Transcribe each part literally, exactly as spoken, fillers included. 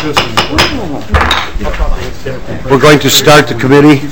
We're going to start the committee.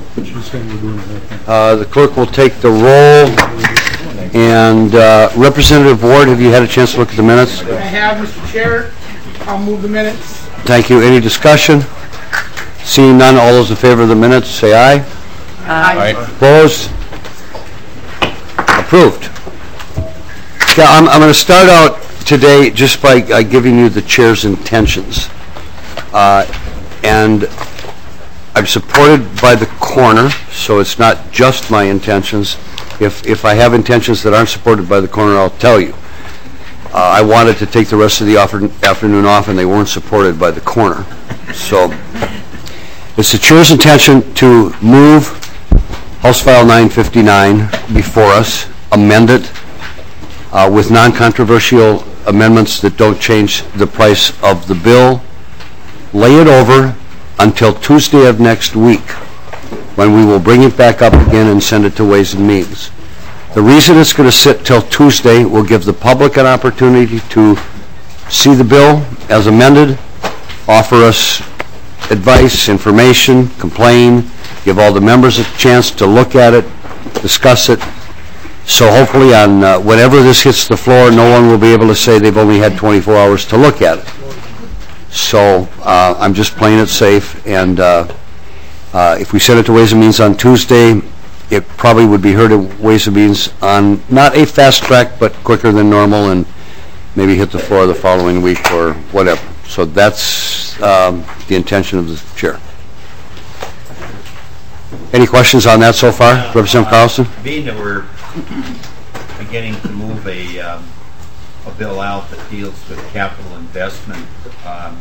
Uh, the clerk will take the roll. And uh, Representative Ward, have you had a chance to look at the minutes? I have, Mister Chair. I'll move the minutes. Thank you. Any discussion? Seeing none, all those in favor of the minutes, say aye. Aye. Aye. Opposed? Approved. Yeah, I'm, I'm going to start out today just by uh, giving you the chair's intentions. Uh, and I'm supported by the coroner, so it's not just my intentions. If, if I have intentions that aren't supported by the coroner, I'll tell you. Uh, I wanted to take the rest of the afternoon off, and they weren't supported by the coroner. So it's the chair's intention to move House File nine fifty-nine before us, amend it uh, with non-controversial amendments that don't change the price of the bill, lay it over until Tuesday of next week, when we will bring it back up again and send it to Ways and Means. The reason it's going to sit till Tuesday will give the public an opportunity to see the bill as amended, offer us advice, information, complain, give all the members a chance to look at it, discuss it. So hopefully on uh, whenever this hits the floor, no one will be able to say they've only had twenty-four hours to look at it. So uh, I'm just playing it safe, and uh, uh, if we send it to Ways and Means on Tuesday, it probably would be heard at Ways and Means on not a fast track, but quicker than normal, and maybe hit the floor the following week or whatever. So that's um, the intention of the chair. Any questions on that so far, uh, Representative Carlson? Uh, being that we're beginning to move a, um, a bill out that deals with capital investment, um,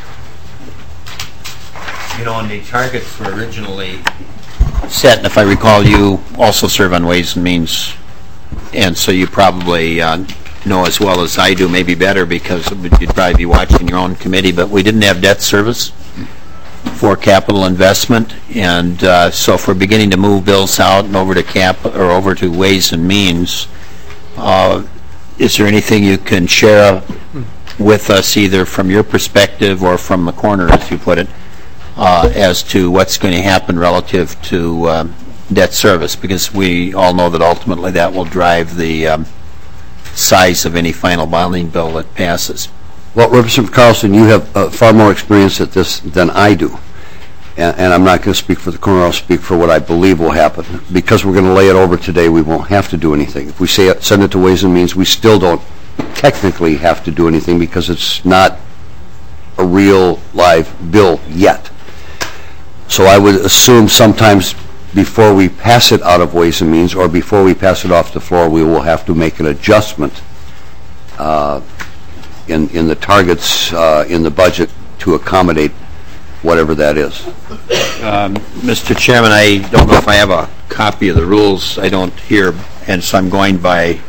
you know, and the targets were originally set, and if I recall, you also serve on Ways and Means, and so you probably uh, know as well as I do, maybe better, because you'd probably be watching your own committee, but we didn't have debt service for capital investment, and uh, so if we're beginning to move bills out and over to cap or over to Ways and Means, uh, is there anything you can share with us, either from your perspective or from the corner, as you put it, uh, as to what's going to happen relative to um, debt service? Because we all know that ultimately that will drive the um, size of any final bonding bill that passes. Well, Representative Carlson, you have uh, far more experience at this than I do. And, and I'm not going to speak for the coroner, I'll speak for what I believe will happen. Because we're going to lay it over today, we won't have to do anything. If we say it, send it to Ways and Means, we still don't technically have to do anything because it's not a real live bill yet. So I would assume sometimes before we pass it out of Ways and Means or before we pass it off the floor, we will have to make an adjustment uh, in, in the targets uh, in the budget to accommodate whatever that is. Um, Mister Chairman, I don't know if I have a copy of the rules. I don't hear, and so I'm going by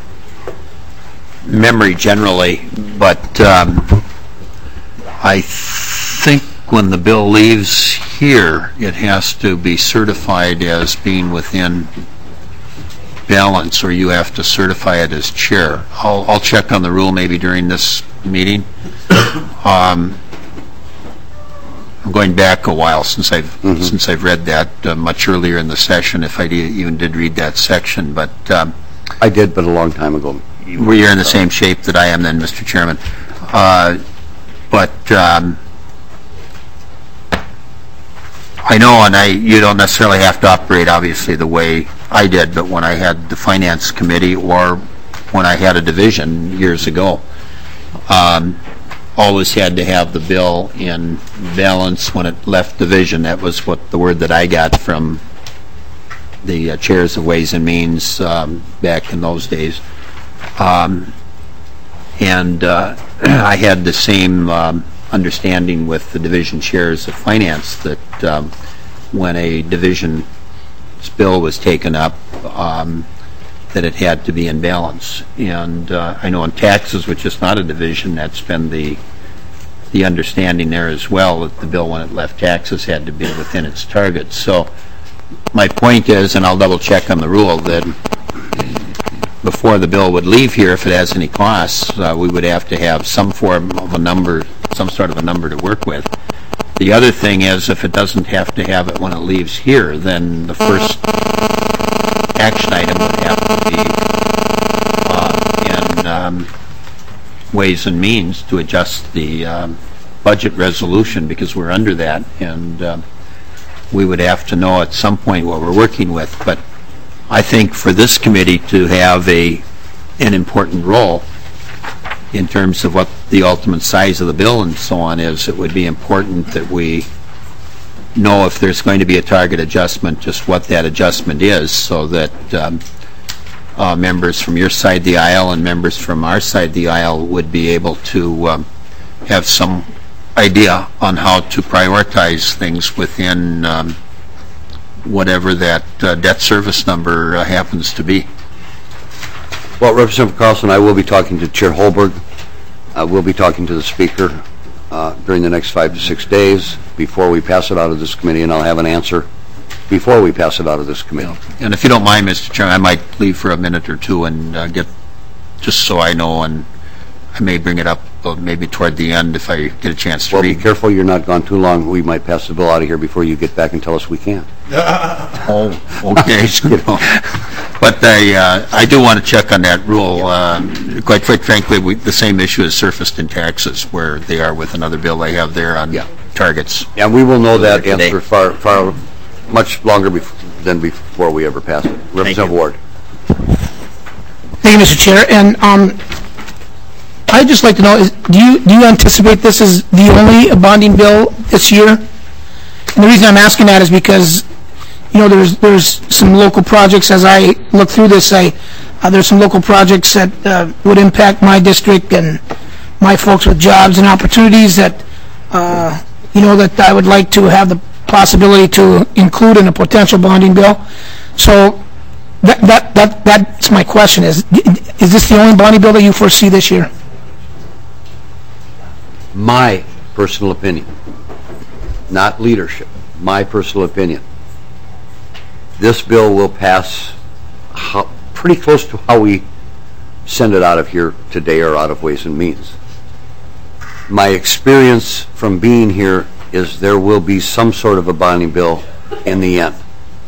memory generally, but um, I think when the bill leaves here, it has to be certified as being within balance, or you have to certify it as chair. I'll, I'll check on the rule maybe during this meeting. Um, I'm going back a while since I've mm-hmm. since I've read that uh, much earlier in the session, if I did, even did read that section. But um, I did, but a long time ago. Well, you're in the same shape that I am then, Mister Chairman. Uh, but um, I know, and I you don't necessarily have to operate obviously the way I did, but when I had the Finance Committee or when I had a division years ago, um, always had to have the bill in balance when it left division. That was what the word that I got from the uh, chairs of Ways and Means um, back in those days. Um, and uh, I had the same um, understanding with the division chairs of Finance that um, when a division's bill was taken up, um, that it had to be in balance. And uh, I know in taxes, which is not a division, that's been the the understanding there as well, that the bill when it left taxes had to be within its target. So my point is, and I'll double check on the rule, that before the bill would leave here, if it has any costs, uh, we would have to have some form of a number, some sort of a number to work with. The other thing is, if it doesn't have to have it when it leaves here, then the first action item would have to be uh, in um, Ways and Means to adjust the um, budget resolution, because we're under that, and um, we would have to know at some point what we're working with. But I think for this committee to have a an important role in terms of what the ultimate size of the bill and so on is, it would be important that we know if there's going to be a target adjustment, just what that adjustment is, so that um, uh, members from your side of the aisle and members from our side of the aisle would be able to um, have some idea on how to prioritize things within um, whatever that uh, debt service number uh, happens to be. Well, Representative Carlson, I will be talking to Chair Holberg. I will be talking to the Speaker uh, during the next five to six days before we pass it out of this committee, and I'll have an answer before we pass it out of this committee. And if you don't mind, Mister Chairman, I might leave for a minute or two and uh, get, just so I know, and I may bring it up uh, maybe toward the end if I get a chance to Well, read. be careful you're not gone too long. We might pass the bill out of here before you get back and tell us we can't. Oh, okay. But I, uh, I do want to check on that rule. Uh, quite, quite frankly, we, the same issue is surfaced in taxes, where they are with another bill they have there on Yeah. targets. And we will know that Today. answer far, far, much longer bef than before we ever pass it. Representative you. Ward. Thank you, Mister Chair. And um, I'd just like to know, is, do you do you anticipate this is the only bonding bill this year? And the reason I'm asking that is because, you know, there's there's some local projects. As I look through this, I uh, there's some local projects that uh, would impact my district and my folks with jobs and opportunities that, uh, you know, that I would like to have the possibility to include in a potential bonding bill. So that that that that's my question: is is this the only bonding bill that you foresee this year? My personal opinion, not leadership, my personal opinion. This bill will pass how, pretty close to how we send it out of here today or out of Ways and Means. My experience from being here is there will be some sort of a bonding bill in the end.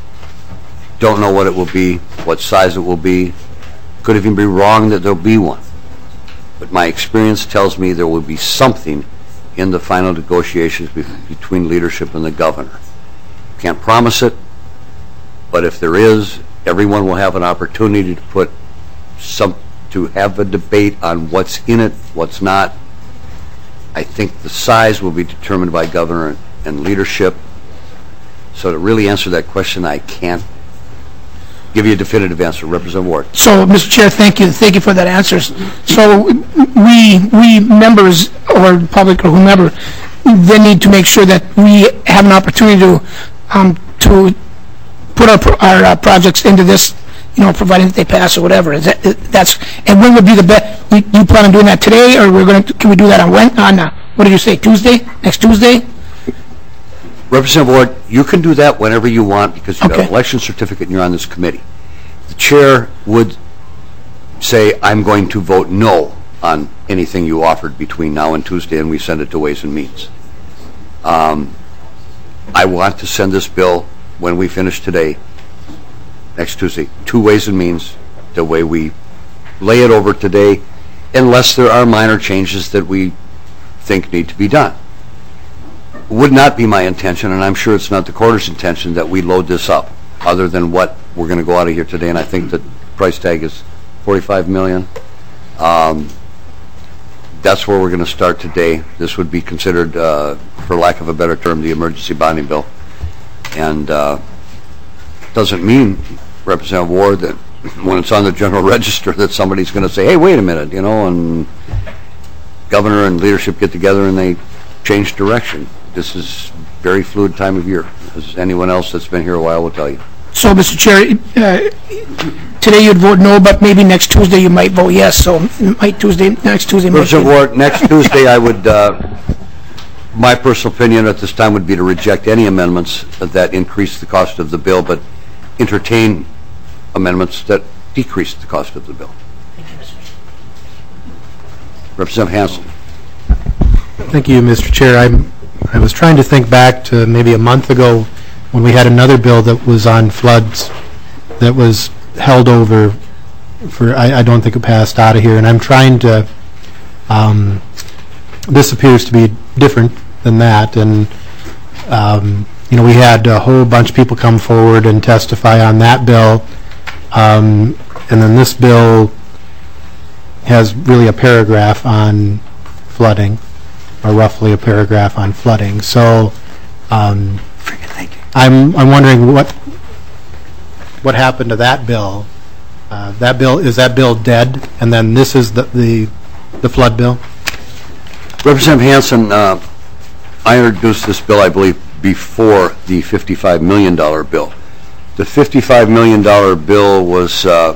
Don't know what it will be, what size it will be. Could even be wrong that there'll be one. But my experience tells me there will be something in the final negotiations be between leadership and the governor. Can't promise it, but if there is, everyone will have an opportunity to put some, to have a debate on what's in it, what's not. I think the size will be determined by governor and leadership. So to really answer that question, I can't give you a definitive answer. Representative Ward. So, Mister Chair, thank you, thank you for that answer. So, we we members or public or whomever, then need to make sure that we have an opportunity to um, to put our pro our uh, projects into this, you know, providing that they pass or whatever. Is that that's and when would be the best? You, you plan on doing that today, or we're going to? Can we do that on when? On uh, what did you say? Tuesday? Next Tuesday? Representative Ward, you can do that whenever you want because you've got Okay. an election certificate and you're on this committee. The chair would say, I'm going to vote no on anything you offered between now and Tuesday, and we send it to Ways and Means. Um, I want to send this bill, when we finish today, next Tuesday, to Ways and Means, the way we lay it over today, unless there are minor changes that we think need to be done. Would not be my intention, and I'm sure it's not the quarter's intention, that we load this up, other than what we're going to go out of here today, and I think the price tag is forty-five million dollars. Um, that's where we're going to start today. This would be considered, uh, for lack of a better term, the emergency bonding bill. And uh, doesn't mean, Representative Ward, that when it's on the general register that somebody's going to say, hey, wait a minute, you know, and governor and leadership get together and they change direction. This is very fluid time of year, as anyone else that's been here a while will tell you. So, Mister Chair, uh, today you'd vote no, but maybe next Tuesday you might vote yes. So, might Tuesday, next Tuesday. might Representative be- Ward, next Tuesday I would, uh, my personal opinion at this time would be to reject any amendments that increase the cost of the bill, but entertain amendments that decreased the cost of the bill. Representative Hansen. Thank you, Mister Chair. I'm, I was trying to think back to maybe a month ago when we had another bill that was on floods that was held over for, I, I don't think it passed out of here, and I'm trying to, um, this appears to be different than that, and um, you know, we had a whole bunch of people come forward and testify on that bill, um, and then this bill has really a paragraph on flooding, or roughly a paragraph on flooding. So um, I'm I'm wondering what what happened to that bill. Uh, that bill, is that bill dead? And then this is the the, the flood bill? Representative Hansen, uh, I introduced this bill, I believe, before the fifty-five million dollar bill. The fifty-five million dollar bill was uh,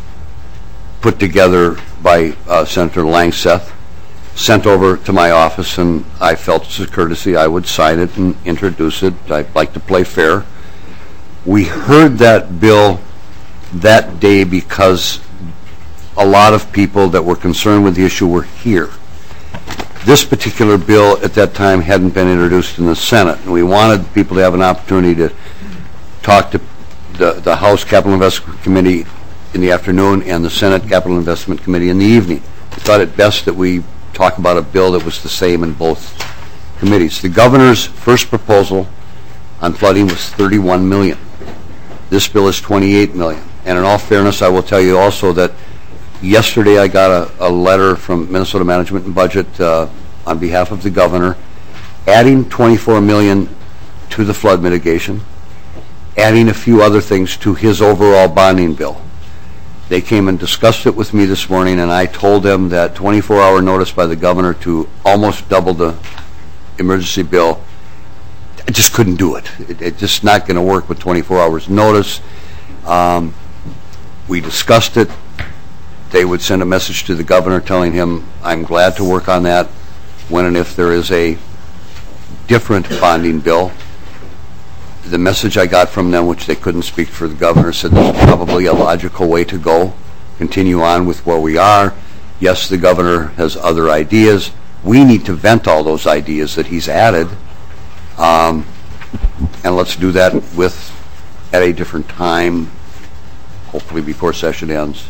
put together by uh, Senator Langseth, sent over to my office, and I felt as a courtesy I would sign it and introduce it. I'd like to play fair. We heard that bill that day because a lot of people that were concerned with the issue were here. This particular bill at that time hadn't been introduced in the Senate, and we wanted people to have an opportunity to talk to the, the House Capital Investment Committee in the afternoon and the Senate Capital Investment Committee in the evening. We thought it best that we talk about a bill that was the same in both committees. The governor's first proposal on flooding was thirty-one million dollars. This bill is twenty-eight million dollars. And in all fairness, I will tell you also that yesterday I got a, a letter from Minnesota Management and Budget uh, on behalf of the governor adding twenty-four million dollars to the flood mitigation, adding a few other things to his overall bonding bill. They came and discussed it with me this morning, and I told them that twenty-four hour notice by the governor to almost double the emergency bill, I just couldn't do it. it it's just not going to work with twenty-four hours notice. Um, we discussed it. They would send a message to the governor telling him, I'm glad to work on that when and if there is a different bonding bill. The message I got from them, which they couldn't speak for the governor, said this is probably a logical way to go, continue on with where we are. Yes, the governor has other ideas. We need to vent all those ideas that he's added, um, and let's do that with at a different time, hopefully before session ends.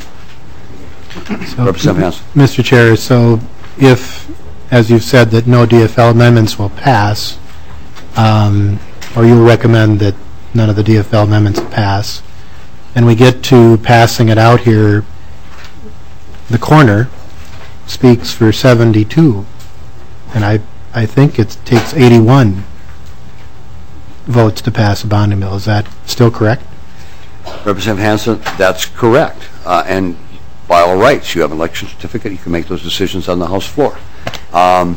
So, Representative Hansen. Mister Chair, so if, as you've said, that no D F L amendments will pass, um, or you'll recommend that none of the D F L amendments pass, and we get to passing it out here, the corner speaks for seventy-two, and I, I think it takes eighty-one votes to pass a bonding bill. Is that still correct? Representative Hansen, that's correct. Uh, and by all rights, you have an election certificate. You can make those decisions on the House floor. Um,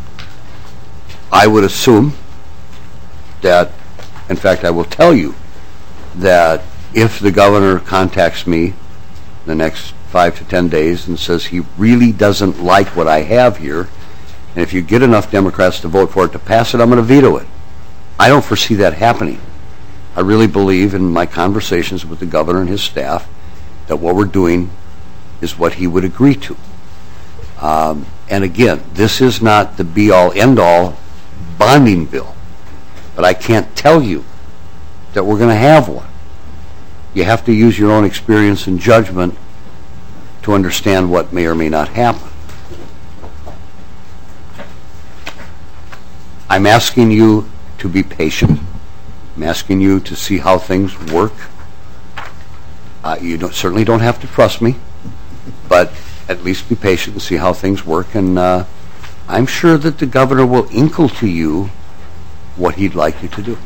I would assume that, in fact, I will tell you that if the governor contacts me the next five to ten days and says he really doesn't like what I have here, and if you get enough Democrats to vote for it to pass it, I'm going to veto it. I don't foresee that happening. I really believe in my conversations with the governor and his staff that what we're doing is what he would agree to. Um, and again, this is not the be-all, end-all bonding bill. But I can't tell you that we're going to have one. You have to use your own experience and judgment to understand what may or may not happen. I'm asking you to be patient. I'm asking you to see how things work. Uh, you don't, certainly don't have to trust me, but at least be patient and see how things work. And uh, I'm sure that the governor will inkle to you what he'd like you to do.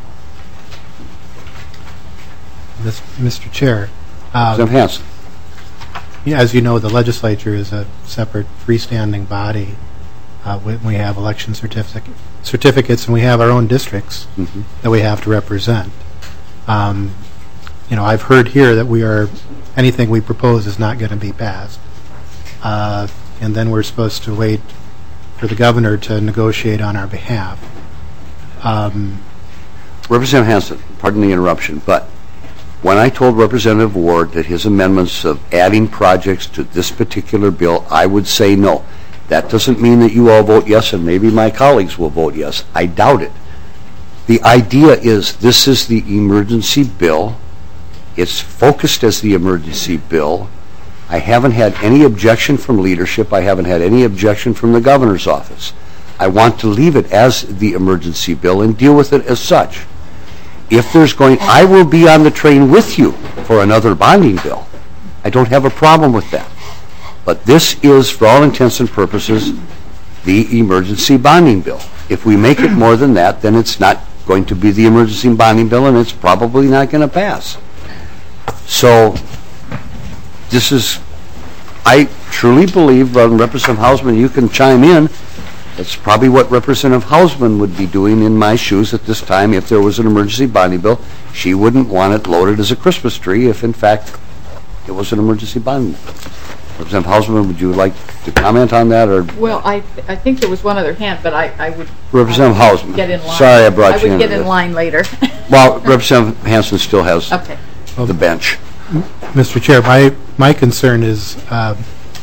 Mister Chair, um, Representative Hansen. yeah, as you know, the legislature is a separate freestanding body. Uh, we, we have election certificate, certificates, and we have our own districts Mm-hmm. that we have to represent. Um, you know, I've heard here that we are anything we propose is not going to be passed, uh, and then we're supposed to wait for the governor to negotiate on our behalf. Um, Representative Hansen, pardon the interruption, but when I told Representative Ward that his amendments of adding projects to this particular bill, I would say no. That doesn't mean that you all vote yes, and maybe my colleagues will vote yes. I doubt it. The idea is this is the emergency bill. It's focused as the emergency bill. I haven't had any objection from leadership. I haven't had any objection from the governor's office. I want to leave it as the emergency bill and deal with it as such. If there's going, I will be on the train with you for another bonding bill. I don't have a problem with that. But this is, for all intents and purposes, the emergency bonding bill. If we make it more than that, then it's not going to be the emergency bonding bill, and it's probably not going to pass. So, this is, I truly believe, uh, Representative Hausman, you can chime in, that's probably what Representative Hausman would be doing in my shoes at this time if there was an emergency bonding bill. She wouldn't want it loaded as a Christmas tree if, in fact, it was an emergency bonding bill. Representative Hausman, would you like to comment on that? Or Well, I th I think there was one other hand, but I, I would Representative I would Hausman. get in line. Sorry I brought I you would into get in this. line later. Well, Representative Hanson still has Okay. the bench. Mister Chair, my, my concern is, uh,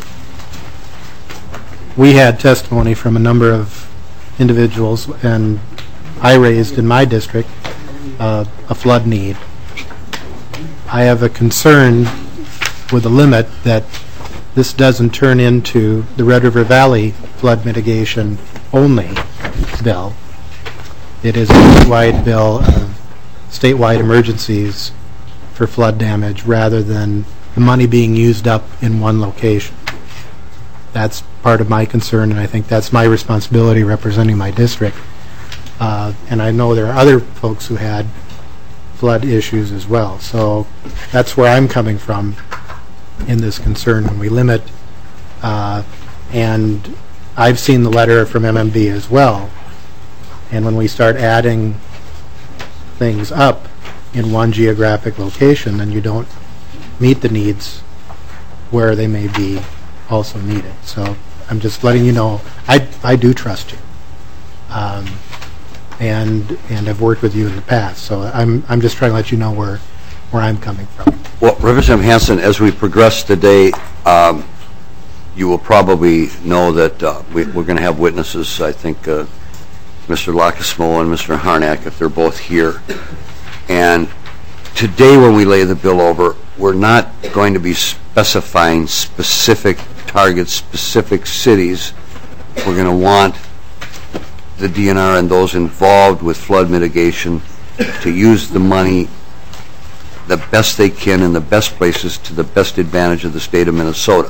we had testimony from a number of individuals, and I raised in my district uh, a flood need. I have a concern with the limit that this doesn't turn into the Red River Valley flood mitigation only bill. It is a statewide bill of statewide emergencies for flood damage rather than the money being used up in one location. That's part of my concern, and I think that's my responsibility representing my district. Uh, and I know there are other folks who had flood issues as well. So that's where I'm coming from in this concern when we limit. Uh, and I've seen the letter from M M B as well. And when we start adding things up in one geographic location, then you don't meet the needs where they may be also needed. So I'm just letting you know, I, I do trust you. Um, and and have worked with you in the past. So I'm, I'm just trying to let you know where, where I'm coming from. Well, Representative Hanson, as we progress today, um, you will probably know that uh, we, we're going to have witnesses, I think uh, Mister Lockersmo and Mister Harnack, if they're both here. And today when we lay the bill over, we're not going to be specifying specific targets, specific cities. We're going to want the D N R and those involved with flood mitigation to use the money the best they can in the best places to the best advantage of the state of Minnesota.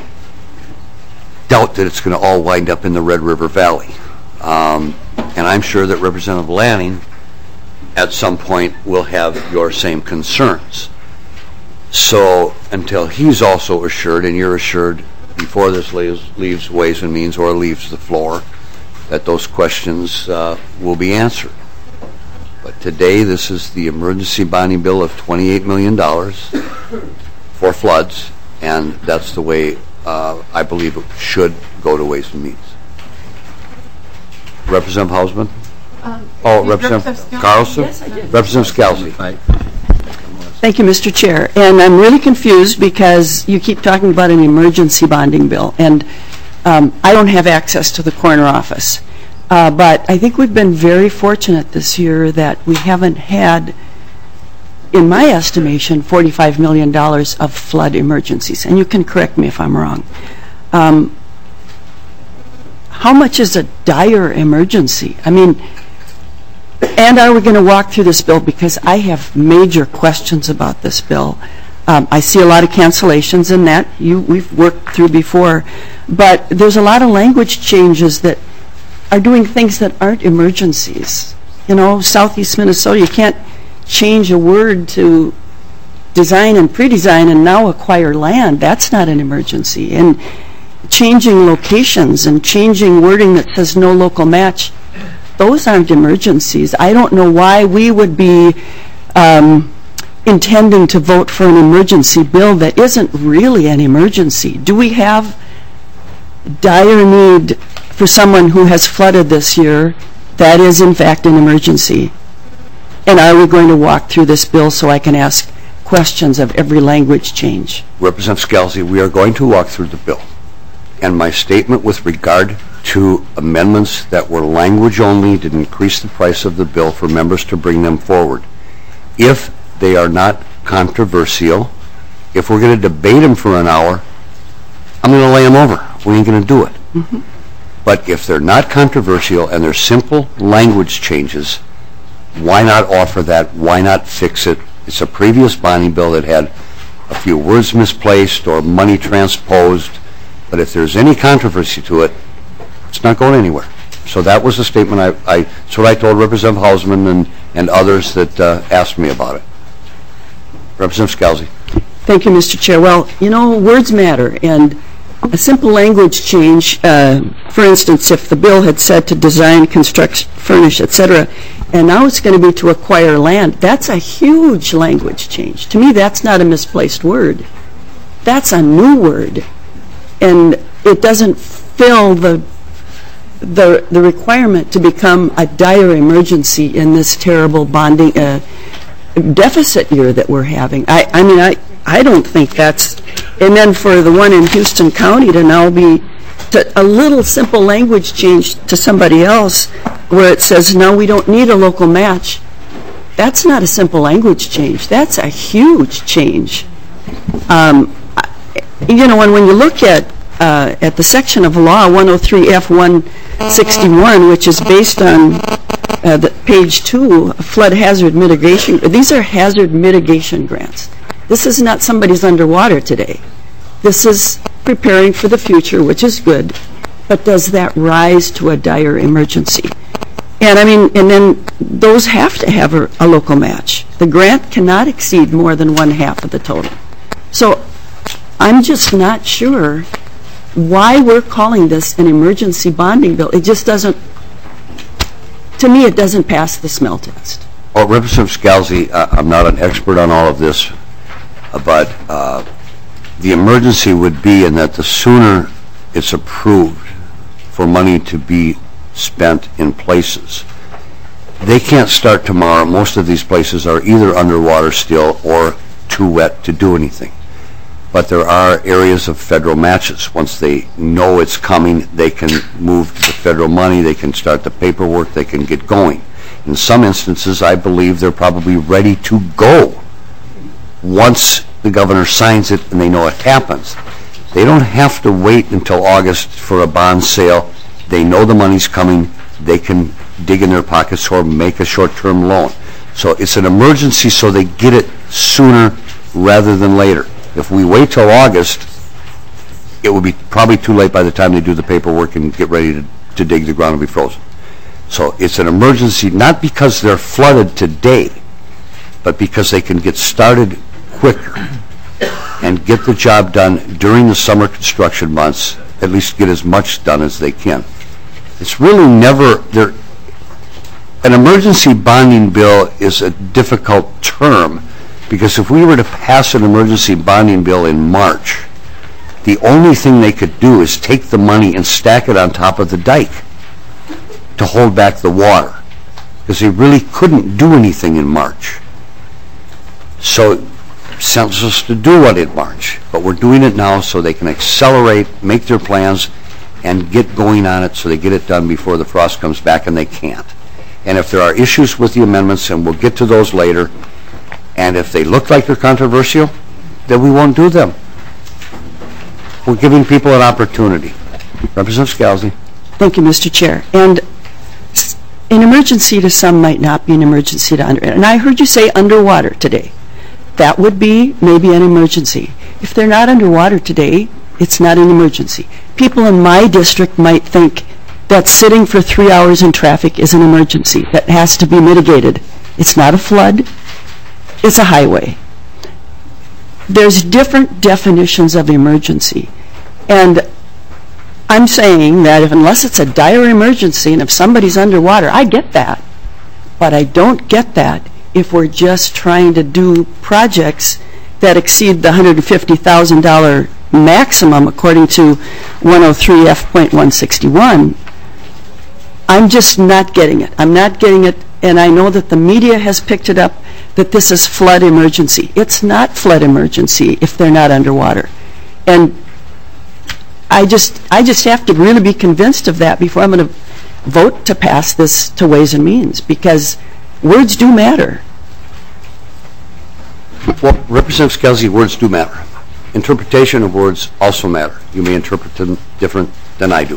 Doubt that it's going to all wind up in the Red River Valley. Um, and I'm sure that Representative Lanning at some point will have your same concerns. So until he's also assured, and you're assured before this leaves, leaves Ways and Means or leaves the floor, that those questions uh, will be answered. But today, this is the emergency bonding bill of twenty-eight million dollars for floods, and that's the way uh, I believe it should go to Ways and Means. Representative Hausman? Um, Oh, did Representative Carlson? Yes, I did. Representative Scalzi? Thank you, Mister Chair. And I'm really confused because you keep talking about an emergency bonding bill, and um, I don't have access to the corner office. Uh, but I think we've been very fortunate this year that we haven't had, in my estimation, forty-five million dollars of flood emergencies. And you can correct me if I'm wrong. Um, how much is a dire emergency? I mean, and are we going to walk through this bill? Because I have major questions about this bill. Um, I see a lot of cancellations in that. You, we've worked through before. But there's a lot of language changes that are doing things that aren't emergencies. You know, Southeast Minnesota, you can't change a word to design and pre-design and now acquire land. That's not an emergency. And changing locations and changing wording that says no local match, those aren't emergencies. I don't know why we would be um, intending to vote for an emergency bill that isn't really an emergency. Do we have dire need for someone who has flooded this year that is in fact an emergency? And are we going to walk through this bill so I can ask questions of every language change. Representative Scalzi, we are going to walk through the bill. And my statement with regard to amendments that were language only to increase the price of the bill for members to bring them forward, if they are not controversial, if we're going to debate them for an hour, I'm going to lay them over. We ain't going to do it. Mm-hmm. But if they're not controversial and they're simple language changes, why not offer that? Why not fix it? It's a previous bonding bill that had a few words misplaced or money transposed. But if there's any controversy to it, it's not going anywhere. So that was the statement I, I that's what I told Representative Hausman and, and others that uh, asked me about it. Representative Scalzi. Thank you, Mister Chair. Well, you know, words matter, and a simple language change, uh, for instance, if the bill had said to design, construct, furnish, et cetera, and now it's going to be to acquire land, that's a huge language change. To me, that's not a misplaced word. That's a new word, and it doesn't fill the the the requirement to become a dire emergency in this terrible bonding uh, deficit year that we're having. I, I mean, I, I don't think that's, and then for the one in Houston County to now be to a little simple language change to somebody else where it says, no, we don't need a local match. That's not a simple language change. That's a huge change. Um, you know, and when you look at uh, at the section of law one oh three F one sixty-one, which is based on uh, the page two, flood hazard mitigation, these are hazard mitigation grants. This is not somebody's underwater today. This is preparing for the future, which is good, but does that rise to a dire emergency? And I mean, and then those have to have a, a local match. The grant cannot exceed more than one half of the total. So I'm just not sure why we're calling this an emergency bonding bill. It just doesn't, to me, it doesn't pass the smell test. Well, Representative Scalzi, uh, I'm not an expert on all of this, but uh, the emergency would be in that the sooner it's approved for money to be spent in places. They can't start tomorrow. Most of these places are either underwater still or too wet to do anything. But there are areas of federal matches. Once they know it's coming, they can move to the federal money, they can start the paperwork, they can get going. In some instances, I believe they're probably ready to go once the governor signs it and they know it happens. They don't have to wait until August for a bond sale. They know the money's coming. They can dig in their pockets or make a short-term loan. So it's an emergency so they get it sooner rather than later. If we wait till August, it will be probably too late by the time they do the paperwork and get ready to, to dig the ground and be frozen. So it's an emergency not because they're flooded today, but because they can get started quicker and get the job done during the summer construction months, at least get as much done as they can. It's really never, there. An emergency bonding bill is a difficult term because if we were to pass an emergency bonding bill in March, the only thing they could do is take the money and stack it on top of the dike to hold back the water because they really couldn't do anything in March. So it sends us to do it in March, but we're doing it now so they can accelerate, make their plans, and get going on it so they get it done before the frost comes back, and they can't. And if there are issues with the amendments, and we'll get to those later, and if they look like they're controversial, then we won't do them. We're giving people an opportunity. Representative Scalzi. Thank you, Mister Chair. And an emergency to some might not be an emergency to under. And I heard you say underwater today. That would be maybe an emergency. If they're not underwater today, it's not an emergency. People in my district might think that sitting for three hours in traffic is an emergency that has to be mitigated. It's not a flood. It's a highway. There's different definitions of emergency. And I'm saying that if, unless it's a dire emergency and if somebody's underwater, I get that. But I don't get that if we're just trying to do projects that exceed the one hundred fifty thousand dollars maximum according to one oh three F one sixty-one. I'm just not getting it. I'm not getting it, and I know that the media has picked it up, that this is flood emergency. It's not flood emergency if they're not underwater. And I just, I just have to really be convinced of that before I'm going to vote to pass this to Ways and Means, because words do matter. Well, Representative Scalzi, words do matter. Interpretation of words also matter. You may interpret them different than I do.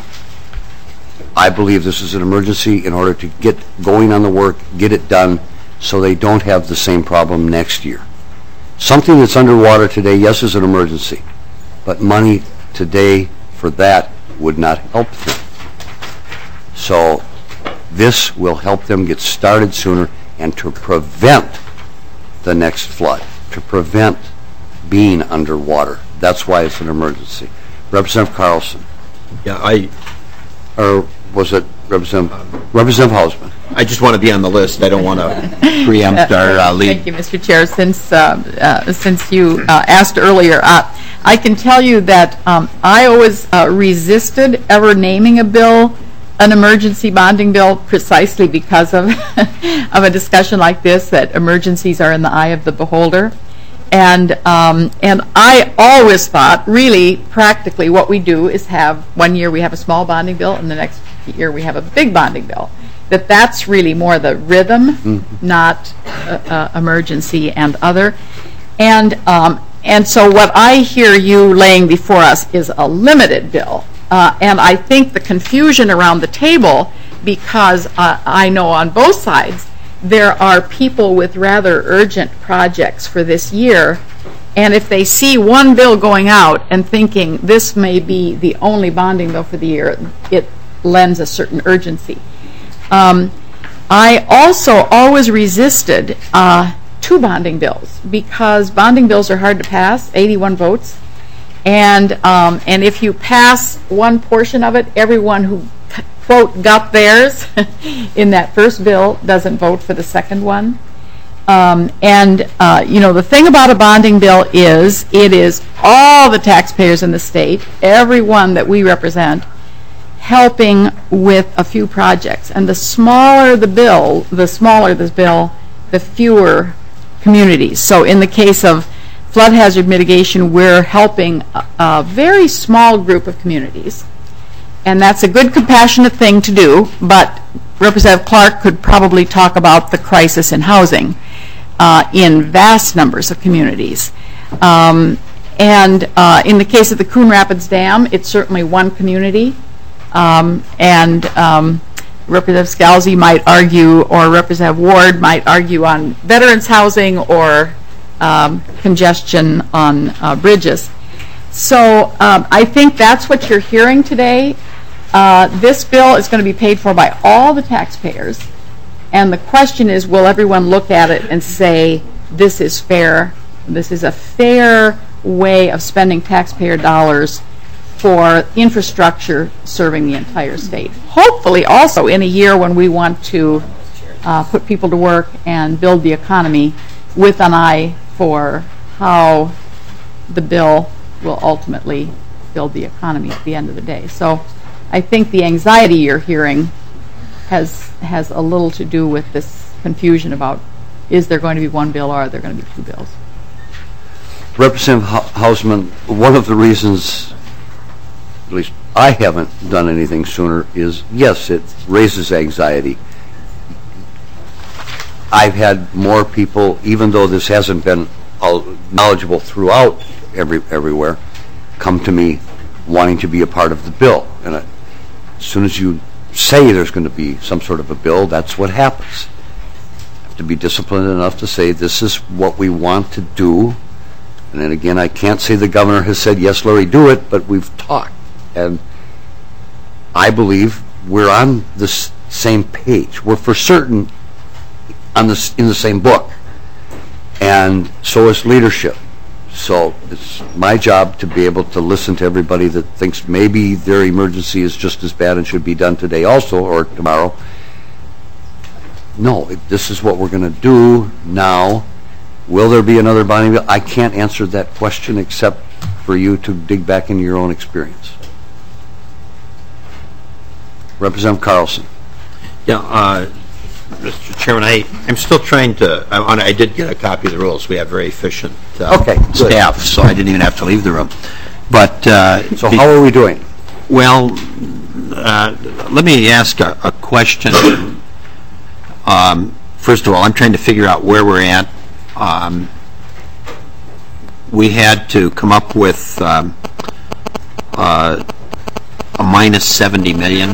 I believe this is an emergency in order to get going on the work, get it done, so they don't have the same problem next year. Something that's underwater today, yes, is an emergency, but money today for that would not help them. So this will help them get started sooner and to prevent the next flood, to prevent being underwater. That's why it's an emergency. Representative Carlson. Yeah, I Or was it Representative, Representative Hausman? I just want to be on the list. I don't want to preempt our uh, lead. Thank you, Mister Chair. Since uh, uh, since you uh, asked earlier, uh, I can tell you that um, I always uh, resisted ever naming a bill an emergency bonding bill, precisely because of of a discussion like this, that emergencies are in the eye of the beholder. And um, and I always thought, really, practically, what we do is have, one year we have a small bonding bill, and the next year we have a big bonding bill. That that's really more the rhythm, mm-hmm. not uh, uh, emergency and other. And um, and so what I hear you laying before us is a limited bill. Uh, and I think the confusion around the table, because uh, I know on both sides there are people with rather urgent projects for this year, and if they see one bill going out and thinking this may be the only bonding bill for the year, it lends a certain urgency. Um, I also always resisted uh, two bonding bills, because bonding bills are hard to pass, eighty-one votes, and um, and if you pass one portion of it, everyone who quote got theirs in that first bill doesn't vote for the second one. Um, and uh, you know, the thing about a bonding bill is it is all the taxpayers in the state, everyone that we represent, helping with a few projects. And the smaller the bill, the smaller this bill, the fewer communities. So in the case of flood hazard mitigation, we're helping a, a very small group of communities. And that's a good, compassionate thing to do, but Representative Clark could probably talk about the crisis in housing uh, in vast numbers of communities. Um, and uh, in the case of the Coon Rapids Dam, it's certainly one community. Um, and um, Representative Scalzi might argue, or Representative Ward might argue on veterans housing or um, congestion on uh, bridges. So um, I think that's what you're hearing today. Uh, this bill is going to be paid for by all the taxpayers, and the question is, will everyone look at it and say, this is fair, this is a fair way of spending taxpayer dollars for infrastructure serving the entire state. Hopefully also in a year when we want to uh, put people to work and build the economy, with an eye for how the bill will ultimately build the economy at the end of the day. So I think the anxiety you're hearing has has a little to do with this confusion about, is there going to be one bill or are there going to be two bills? Representative Hausman, one of the reasons, at least I haven't done anything sooner, is, yes, it raises anxiety. I've had more people, even though this hasn't been knowledgeable throughout every everywhere, come to me wanting to be a part of the bill. And I, as soon as you say there's going to be some sort of a bill, that's what happens. You have to be disciplined enough to say, this is what we want to do. And then again, I can't say the governor has said, yes, Larry, do it, but we've talked. And I believe we're on the same page. We're for certain on this, in the same book. And so is leadership. So it's my job to be able to listen to everybody that thinks maybe their emergency is just as bad and should be done today also, or tomorrow. No, this is what we're going to do now. Will there be another bonding bill? I can't answer that question except for you to dig back into your own experience. Representative Carlson. Yeah, uh, Mister Chairman, I, I'm still trying to, I, want- I did get a copy of the rules. We have very efficient uh, Okay, good. staff, so I didn't even have to leave the room. But, uh, So how are we doing? well, uh, let me ask a, a question. Um, First of all, I'm trying to figure out where we're at. Um, We had to come up with um, uh, a minus seventy million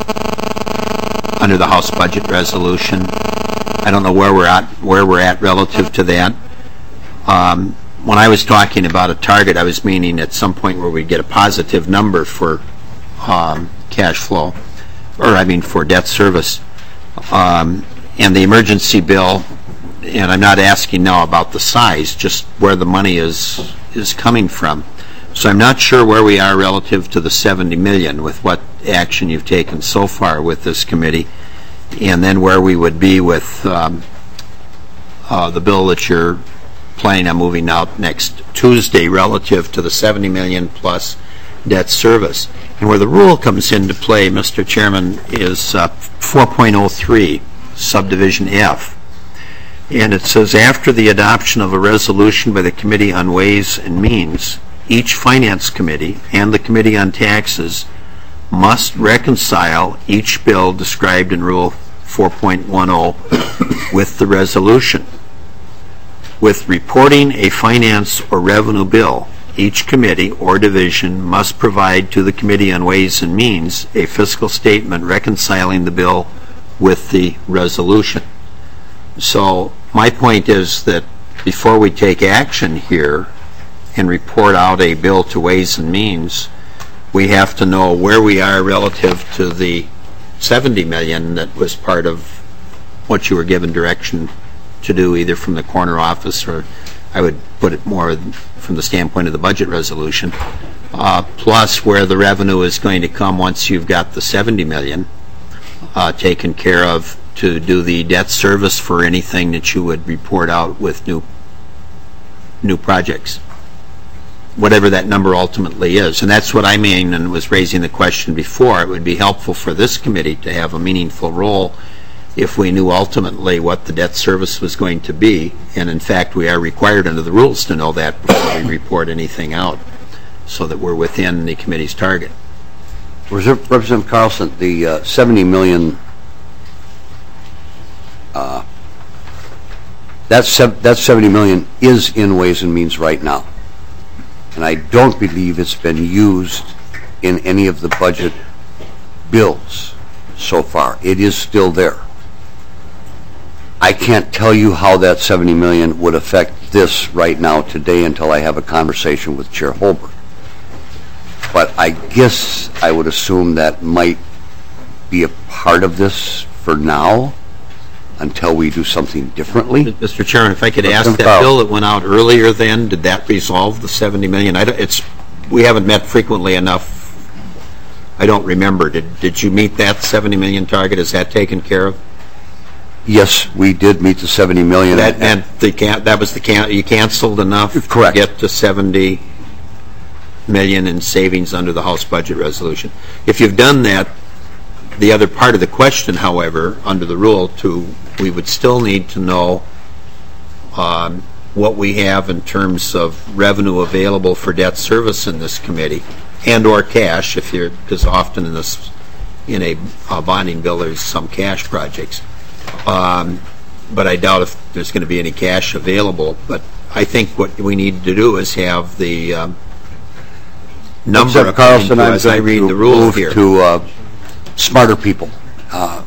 under the House budget resolution. I don't know where we're at, where we're at relative to that. Um, When I was talking about a target, I was meaning at some point where we'd get a positive number for um, cash flow, or I mean for debt service. Um, and the emergency bill, and I'm not asking now about the size, just where the money is is coming from. So I'm not sure where we are relative to the seventy million with what action you've taken so far with this committee, and then where we would be with um, uh, the bill that you're planning on moving out next Tuesday relative to the seventy million plus debt service. And where the rule comes into play, Mister Chairman, is uh, four point oh three, subdivision F. And it says, after the adoption of a resolution by the Committee on Ways and Means, each Finance Committee and the Committee on Taxes must reconcile each bill described in Rule four point ten with the resolution. With reporting a finance or revenue bill, each committee or division must provide to the Committee on Ways and Means a fiscal statement reconciling the bill with the resolution. So my point is that before we take action here and report out a bill to Ways and Means, we have to know where we are relative to the seventy million that was part of what you were given direction to do, either from the corner office, or I would put it more from the standpoint of the budget resolution, uh, plus where the revenue is going to come once you've got the seventy million uh, taken care of to do the debt service for anything that you would report out with new new projects, whatever that number ultimately is. And that's what I mean, and was raising the question before. It would be helpful for this committee to have a meaningful role if we knew ultimately what the debt service was going to be. And in fact, we are required under the rules to know that before we report anything out, so that we're within the committee's target. Representative Carlson, the uh, seventy million, uh, that, sev that seventy million is in Ways and Means right now. And I don't believe it's been used in any of the budget bills so far. It is still there. I can't tell you how that seventy million would affect this right now today until I have a conversation with Chair Holbert. But I guess I would assume that might be a part of this for now until we do something differently. Mister Chairman, if I could ask, that bill that went out earlier then, did that resolve the seventy million? I don't, it's, we haven't met frequently enough. I don't remember. Did, did you meet that seventy million target? Is that taken care of? Yes, we did meet the seventy million. That meant the can, that was the can, you canceled enough Correct. to get to seventy million in savings under the House budget resolution. If you've done that, the other part of the question, however, under the rule, to we would still need to know um, what we have in terms of revenue available for debt service in this committee, and or cash, if you're, because often in this, in a, a bonding bill, there's some cash projects. Um, but I doubt if there's going to be any cash available. But I think what we need to do is have the um, number Except Carlson, I'm as I read going the to rules move here. to uh, smarter people. Uh,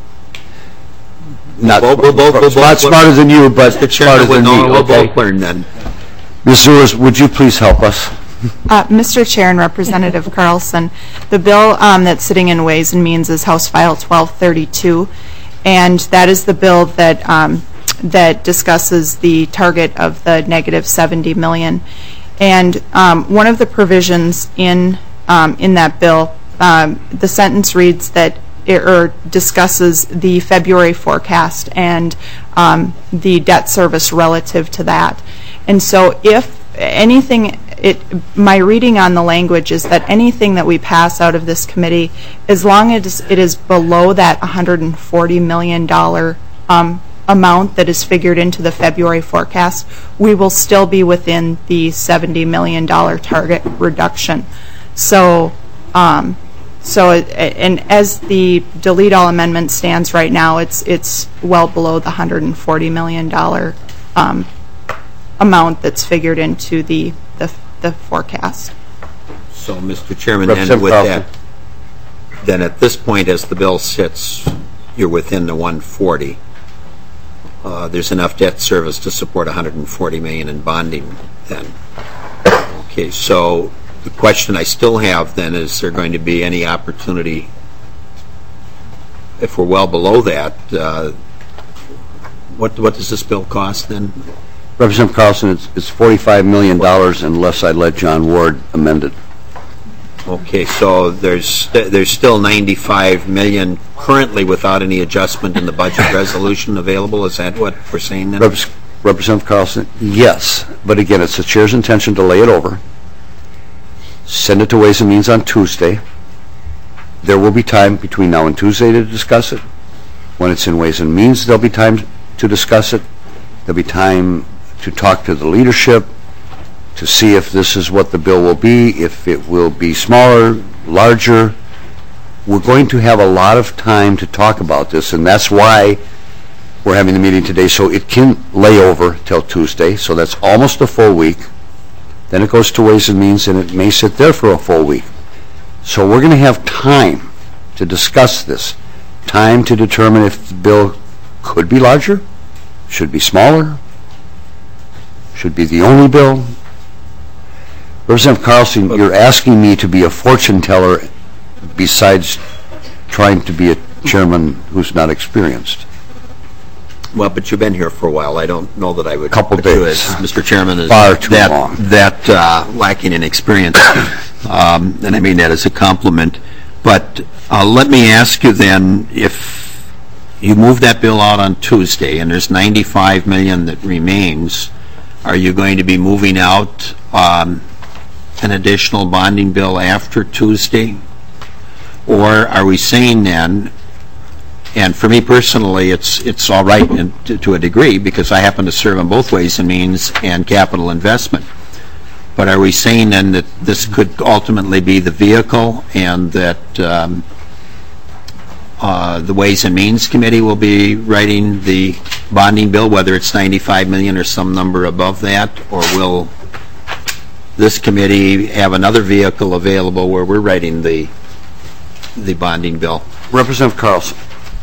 not We'll- we'll both- we'll both- not smarter than you, but Mister smarter Chairman, than we'll, me. we'll Okay. both learn then. Miz Lewis, would you please help us? Uh, Mister Chair and Representative Carlson, the bill um, that's sitting in Ways and Means is House File twelve thirty-two, and that is the bill that um, that discusses the target of the negative seventy million. And um, one of the provisions in um, in that bill, um, the sentence reads that it or discusses the February forecast and um, the debt service relative to that. And so if anything, it, my reading on the language is that anything that we pass out of this committee, as long as it is below that one hundred forty million dollars um, amount that is figured into the February forecast, we will still be within the seventy million dollars target reduction. So, um, so it, and as the delete all amendment stands right now, it's it's well below the one hundred forty million dollars um, amount that's figured into the, the the forecast. So, Mister Chairman, then with that, then at this point, as the bill sits, you're within the one forty. Uh, there's enough debt service to support one hundred forty million dollars in bonding then. Okay, so the question I still have then, is there going to be any opportunity, if we're well below that, uh, what what does this bill cost then? Representative Carlson, it's, it's forty-five million dollars unless I let John Ward amend it. Okay, so there's there's still ninety-five million dollars currently without any adjustment in the budget resolution available. Is that what we're saying then? Rep- Representative Carlson, yes, but again, it's the chair's intention to lay it over, send it to Ways and Means on Tuesday. There will be time between now and Tuesday to discuss it. When it's in Ways and Means, there'll be time to discuss it. There'll be time to talk to the leadership, to see if this is what the bill will be, if it will be smaller, larger. We're going to have a lot of time to talk about this, and that's why we're having the meeting today, so it can lay over till Tuesday, so that's almost a full week. Then it goes to Ways and Means, and it may sit there for a full week. So we're going to have time to discuss this, time to determine if the bill could be larger, should be smaller, should be the only bill. Representative Carlson, you're asking me to be a fortune teller besides trying to be a chairman who's not experienced. Well, but you've been here for a while. I don't know that I would Couple put you days. as Mister Chairman is Far too that, long. that uh, lacking in experience. um, and I mean that as a compliment. But uh, let me ask you then, if you move that bill out on Tuesday and there's ninety-five million dollars that remains, are you going to be moving out um, an additional bonding bill after Tuesday? Or are we saying then, and for me personally, it's it's all right in, to, to a degree because I happen to serve on both Ways and Means and capital investment. But are we saying then that this could ultimately be the vehicle and that um, uh, the Ways and Means Committee will be writing the bonding bill, whether it's ninety-five million dollars or some number above that, or will this committee have another vehicle available where we're writing the the bonding bill? Representative Carlson,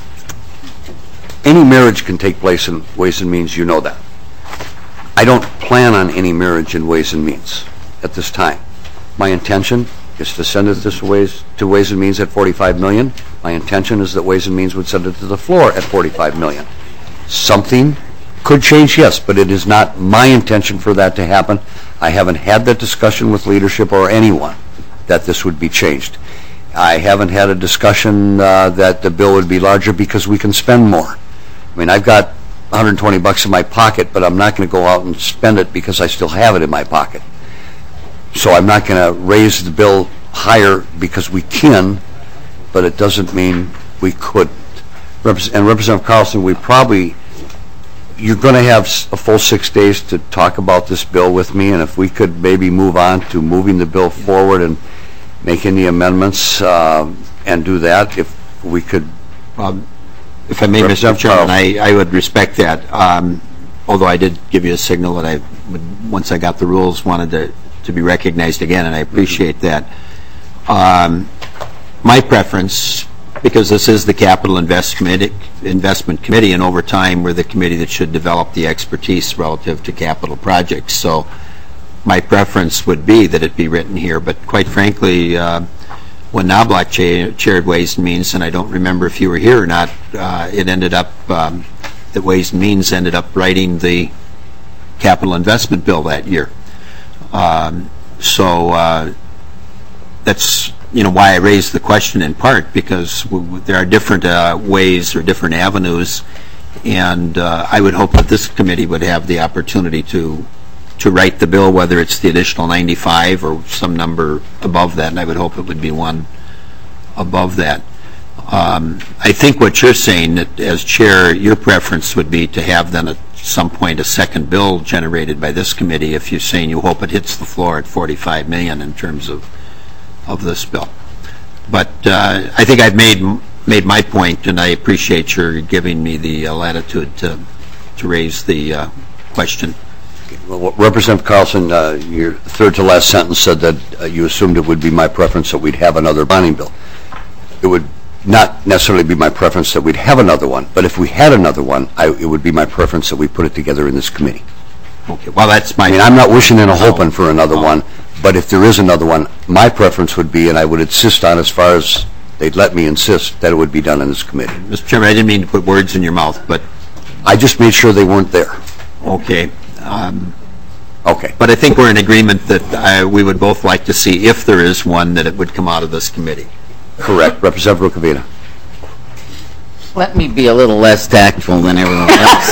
any marriage can take place in Ways and Means, you know that. I don't plan on any marriage in Ways and Means at this time. My intention is to send it this ways, to Ways and Means at forty-five million dollars. My intention is that Ways and Means would send it to the floor at forty-five million dollars. Something could change, yes, but it is not my intention for that to happen. I haven't had that discussion with leadership or anyone that this would be changed. I haven't had a discussion uh, that the bill would be larger because we can spend more. I mean, I've got one hundred twenty bucks in my pocket, but I'm not going to go out and spend it because I still have it in my pocket. So I'm not going to raise the bill higher because we can, but it doesn't mean we couldn't. And Representative Carlson, we probably, you're going to have a full six days to talk about this bill with me, and if we could maybe move on to moving the bill forward and making the amendments uh, and do that, if we could. Um, if I may, Mister Chairman, I, I would respect that, um, although I did give you a signal that I would, once I got the rules, wanted to, to be recognized again, and I appreciate that. Um, my preference, because this is the Capital Invest Committee, Investment Committee, and over time we're the committee that should develop the expertise relative to capital projects. So my preference would be that it be written here, but quite frankly, uh, when Knobloch cha chaired Ways and Means, and I don't remember if you were here or not, uh, it ended up, um, that Ways and Means ended up writing the capital investment bill that year. Um, so uh, that's, you know, why I raised the question in part, because w w there are different uh, ways or different avenues, and uh, I would hope that this committee would have the opportunity to to write the bill, whether it's the additional ninety-five or some number above that, and I would hope it would be one above that. Um, I think what you're saying, that as chair, your preference would be to have then at some point a second bill generated by this committee, if you're saying you hope it hits the floor at forty-five million in terms of of this bill. But uh, I think I've made made my point, and I appreciate your giving me the uh, latitude to to raise the uh, question. Well, Representative Carlson, uh, your third to last sentence said that uh, you assumed it would be my preference that we'd have another bonding bill. It would not necessarily be my preference that we'd have another one, but if we had another one, I, it would be my preference that we put it together in this committee. Okay, well, that's my... I mean, I'm not wishing and hoping for another one, but if there is another one, my preference would be, and I would insist on as far as they'd let me insist, that it would be done in this committee. Mister Chairman, I didn't mean to put words in your mouth, but... I just made sure they weren't there. Okay. Um, okay. But I think we're in agreement that uh, we would both like to see, if there is one, that it would come out of this committee. Correct. Representative Rukavina. Let me be a little less tactful than everyone else.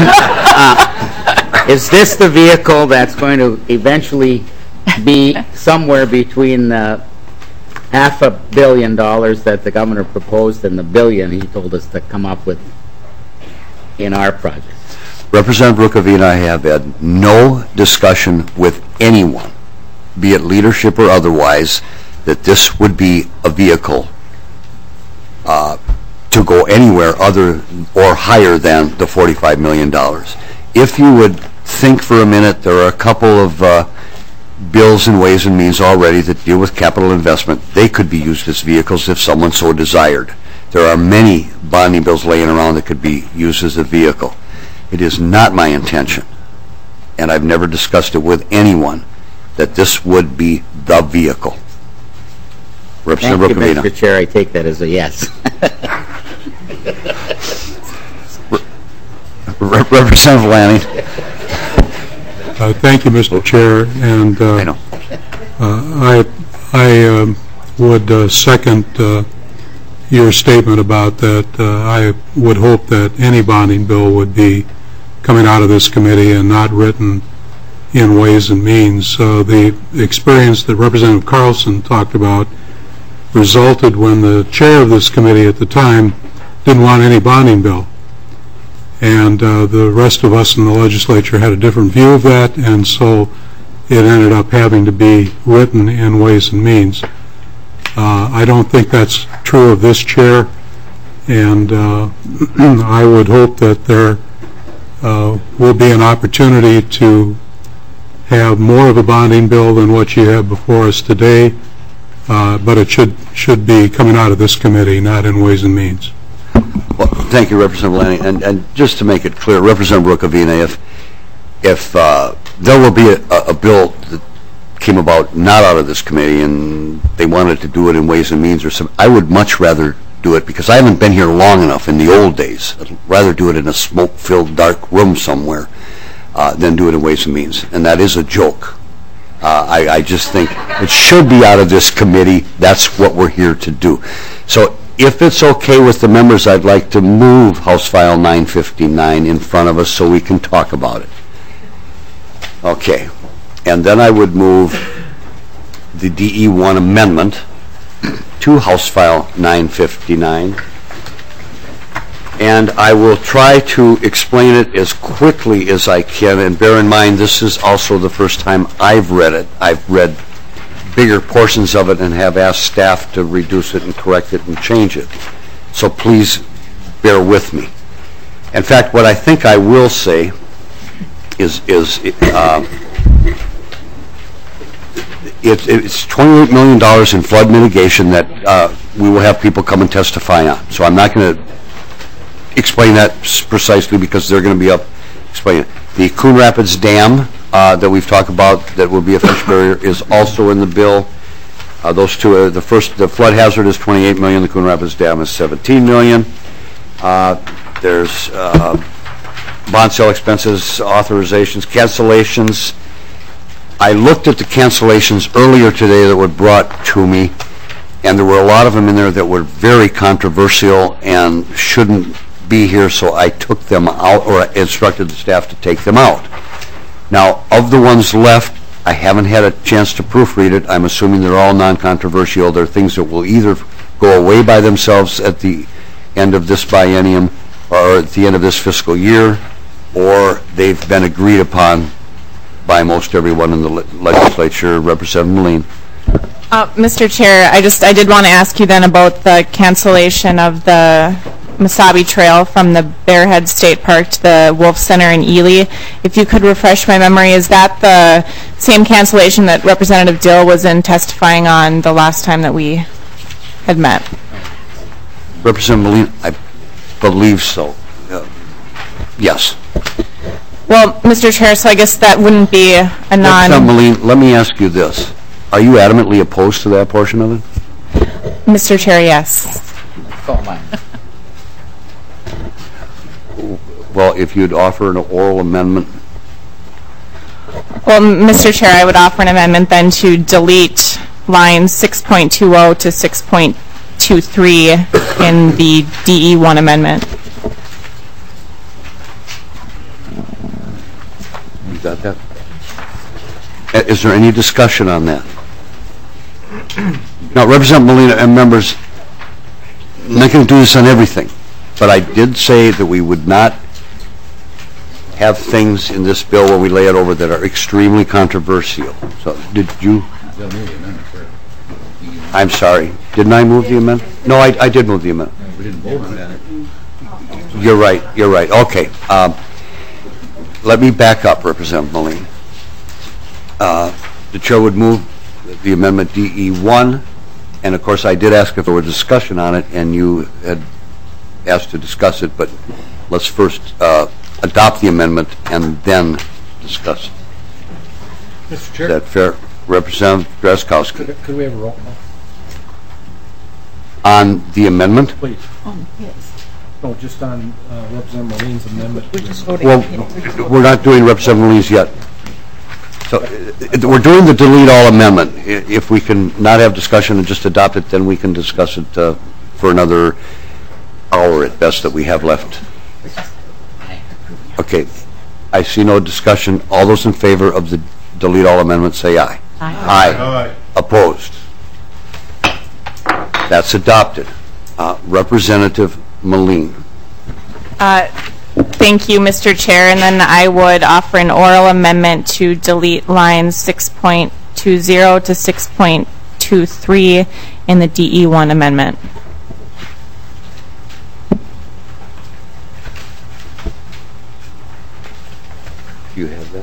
uh, is this the vehicle that's going to eventually be somewhere between the half a billion dollars that the governor proposed and the billion he told us to come up with in our project? Representative Rukavina, I have had no discussion with anyone, be it leadership or otherwise, that this would be a vehicle uh, to go anywhere other or higher than the forty-five million dollars. If you would think for a minute, there are a couple of uh, bills and Ways and Means already that deal with capital investment. They could be used as vehicles if someone so desired. There are many bonding bills laying around that could be used as a vehicle. It is not my intention, and I've never discussed it with anyone, that this would be the vehicle. Representative Thank you, Rukavina. Mister Chair. I take that as a yes. Re Representative Lanning. Uh, thank you, Mister Chair, and uh, I know. Uh, I I um, would uh, second uh, your statement about that. Uh, I would hope that any bonding bill would be coming out of this committee and not written in Ways and Means. Uh, the experience that Representative Carlson talked about resulted when the chair of this committee at the time didn't want any bonding bill. And uh, the rest of us in the legislature had a different view of that, and so it ended up having to be written in Ways and Means. Uh, I don't think that's true of this chair, and uh, I would hope that there uh, will be an opportunity to have more of a bonding bill than what you have before us today, uh, but it should should be coming out of this committee, not in Ways and Means. Well, thank you, Representative Lanning. And, and just to make it clear, Representative Rukavina, if if uh, there will be a, a bill that came about not out of this committee and they wanted to do it in Ways and Means or something, I would much rather do it, because I haven't been here long enough in the old days. I'd rather do it in a smoke-filled dark room somewhere uh, than do it in Ways and Means. And that is a joke. Uh, I, I just think it should be out of this committee. That's what we're here to do. So if it's okay with the members, I'd like to move House File nine fifty-nine in front of us so we can talk about it. Okay. And then I would move the D E one amendment to House File nine fifty-nine. And I will try to explain it as quickly as I can. And bear in mind, this is also the first time I've read it. I've read bigger portions of it and have asked staff to reduce it and correct it and change it. So please bear with me. In fact, what I think I will say is, is uh, it, it's twenty-eight million dollars in flood mitigation that uh, we will have people come and testify on. So I'm not going to explain that precisely because they're going to be up explaining it. The Coon Rapids Dam uh, that we've talked about that will be a fish barrier is also in the bill. Uh, those two are the first. The flood hazard is twenty-eight million dollars. The Coon Rapids Dam is seventeen million dollars. Uh, there's uh, bond sale expenses, authorizations, cancellations. I looked at the cancellations earlier today that were brought to me, and there were a lot of them in there that were very controversial and shouldn't be here, so I took them out, or instructed the staff to take them out. Now, of the ones left, I haven't had a chance to proofread it. I'm assuming they're all non-controversial. They're things that will either go away by themselves at the end of this biennium or at the end of this fiscal year, or they've been agreed upon by most everyone in the le- legislature. Representative Moline. Uh, Mister Chair, I just, I did want to ask you then about the cancellation of the Mesabi Trail from the Bearhead State Park to the Wolf Center in Ely. If you could refresh my memory, is that the same cancellation that Representative Dill was in testifying on the last time that we had met? Representative Moline, I believe so. Uh, yes. Well, Mister Chair, so I guess that wouldn't be a non... Representative Moline, let me ask you this. Are you adamantly opposed to that portion of it? Mister Chair, yes. So am I. Well, if you'd offer an oral amendment. Well, Mister Chair, I would offer an amendment then to delete lines six point two zero to six point two three in the D E one amendment. You got that? Uh, Is there any discussion on that? Now, Representative Molina and members, I'm not going to do this on everything, but I did say that we would not have things in this bill when we lay it over that are extremely controversial. So, did you? I'm sorry. Didn't I move the amendment? No, I, I did move the amendment. We didn't vote on that. You're right. You're right. Okay. Um, let me back up, Representative Moline. Uh, the chair would move the amendment D E one, and of course I did ask if there were discussion on it, and you had asked to discuss it, but let's first uh, adopt the amendment and then discuss it. Mister Chair? Is that fair? Representative Drazkowski. Could, could we have a roll call? On the amendment? Please. Oh, yes. No, just on uh, Representative Moline's amendment. We're just voting. Well, we're not doing Representative Moline's yet. So uh, we're doing the delete all amendment. I- If we can not have discussion and just adopt it, then we can discuss it uh, for another hour at best that we have left. Okay. I see no discussion. All those in favor of the delete all amendment say aye. Aye. Aye. Opposed? That's adopted. Uh, Representative Moline. Uh, Thank you, Mister Chair. And then I would offer an oral amendment to delete lines six point two zero to six point two three in the D E one amendment. Do you have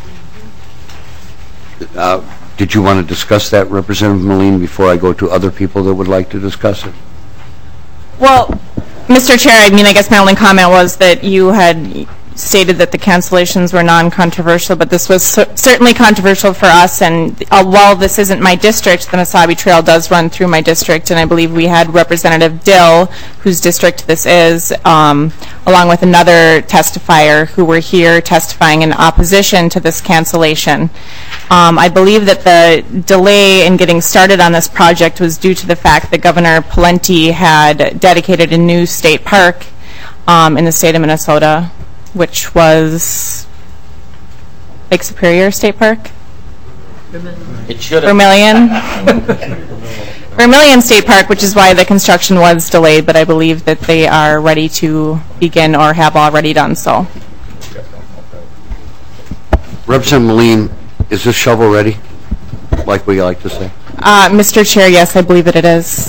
that? Uh, did you want to discuss that, Representative Moline, before I go to other people that would like to discuss it? Well, Mister Chair, I mean, I guess my only comment was that you had stated that the cancellations were non-controversial, but this was cer- certainly controversial for us, and uh, while this isn't my district, the Mesabi Trail does run through my district, and I believe we had Representative Dill, whose district this is, um, along with another testifier who were here testifying in opposition to this cancellation. Um, I believe that the delay in getting started on this project was due to the fact that Governor Pawlenty had dedicated a new state park um, in the state of Minnesota, which was Lake Superior State Park? It should have. Vermilion. Vermilion State Park, which is why the construction was delayed, but I believe that they are ready to begin or have already done so. Representative Moline, is this shovel ready, like we like to say? Uh, Mister Chair, yes, I believe that it is.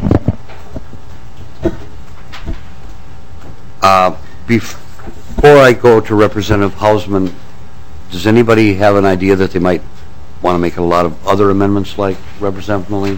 Uh, before I go to Representative Hausman, does anybody have an idea that they might want to make a lot of other amendments like Representative Moline?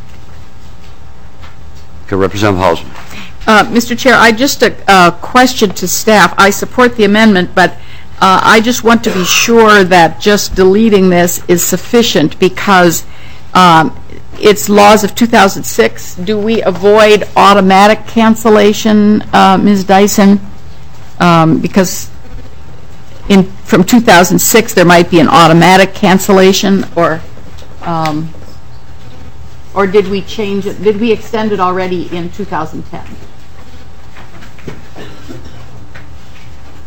Okay, Representative Hausman. Uh, Mister Chair, I just a uh, question to staff. I support the amendment, but uh, I just want to be sure that just deleting this is sufficient because um, it's laws of two thousand six. Do we avoid automatic cancellation, uh, Miz Dyson? Um, because in from two thousand six there might be an automatic cancellation, or um, or did we change it? Did we extend it already in two thousand ten?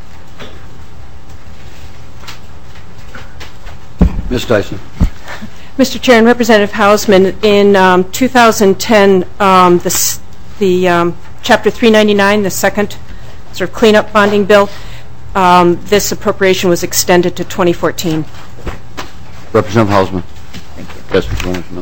Miz Dyson. Mister Chair and Representative Hausman, in um, two thousand ten, um, the, s- the um, Chapter three ninety-nine, the second sort of cleanup bonding bill, um, this appropriation was extended to twenty fourteen. Representative Hausman. Thank you. Yes, Mister Williams, no.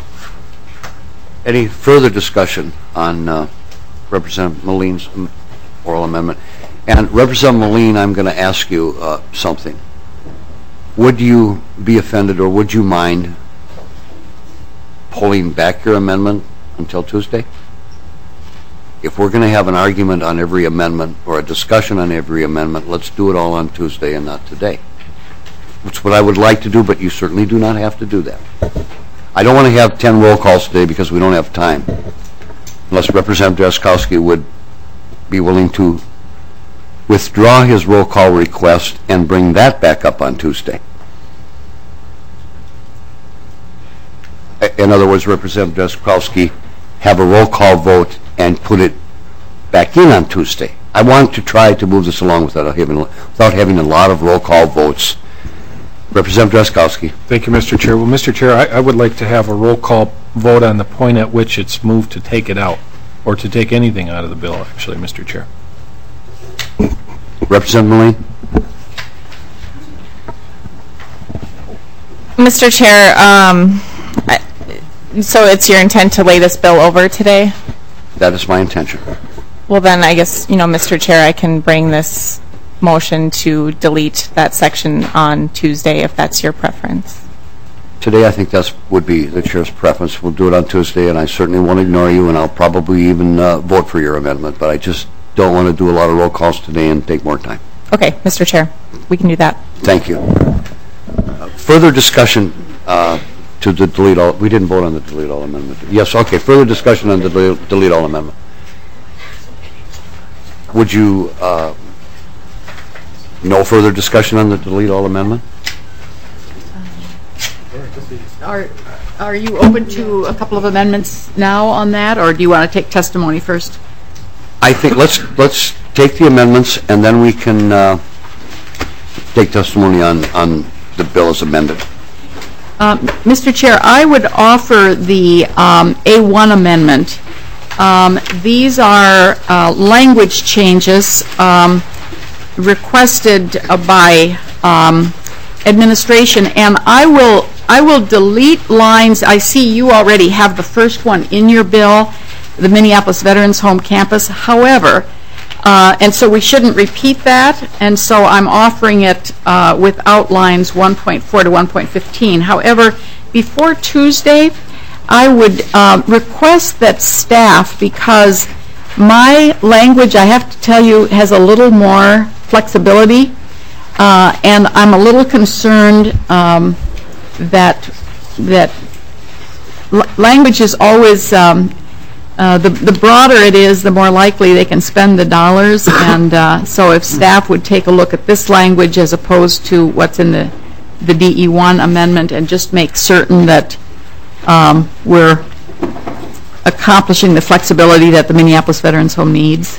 Any further discussion on uh, Representative Moline's um, oral amendment? And Representative Moline, I'm going to ask you uh, something. Would you be offended or would you mind pulling back your amendment until Tuesday? If we're going to have an argument on every amendment or a discussion on every amendment, let's do it all on Tuesday and not today. That's what I would like to do, but you certainly do not have to do that. I don't want to have ten roll calls today because we don't have time, unless Representative Drazkowski would be willing to withdraw his roll call request and bring that back up on Tuesday. In other words, Representative Drazkowski have a roll call vote and put it back in on Tuesday. I want to try to move this along without having, without having a lot of roll call votes. Representative Drazkowski. Thank you, Mister Chair. Well, Mister Chair, I, I would like to have a roll call vote on the point at which it's moved to take it out, or to take anything out of the bill, actually, Mister Chair. Representative Moline. Mister Chair, um, I, so it's your intent to lay this bill over today? That is my intention. Well, then I guess, you know, Mister Chair, I can bring this motion to delete that section on Tuesday if that's your preference. Today, I think that would be the chair's preference. We'll do it on Tuesday, and I certainly won't ignore you, and I'll probably even uh, vote for your amendment, but I just don't want to do a lot of roll calls today and take more time. Okay, Mister Chair, we can do that. Thank you. Uh, further discussion uh, to the delete all. We didn't vote on the delete all amendment. Yes, okay. Further discussion on the delete, delete all amendment. Would you uh, no further discussion on the delete all amendment? Are, are you open to a couple of amendments now on that, or do you want to take testimony first? I think let's let's take the amendments and then we can uh, take testimony on on the bill as amended. Um, Mister Chair, I would offer the um, A one amendment. Um, these are uh, language changes um, requested uh, by um, administration, and I will I will delete lines. I see you already have the first one in your bill, the Minneapolis Veterans Home Campus. However, uh, and so we shouldn't repeat that, and so I'm offering it uh, without lines one point four to one point fifteen. However, before Tuesday, I would uh, request that staff, because my language, I have to tell you, has a little more flexibility, uh, and I'm a little concerned um, that that l language is always um, uh, the the broader it is, the more likely they can spend the dollars, and uh, so if staff would take a look at this language as opposed to what's in the the D E one amendment, and just make certain that um, we're accomplishing the flexibility that the Minneapolis Veterans Home needs.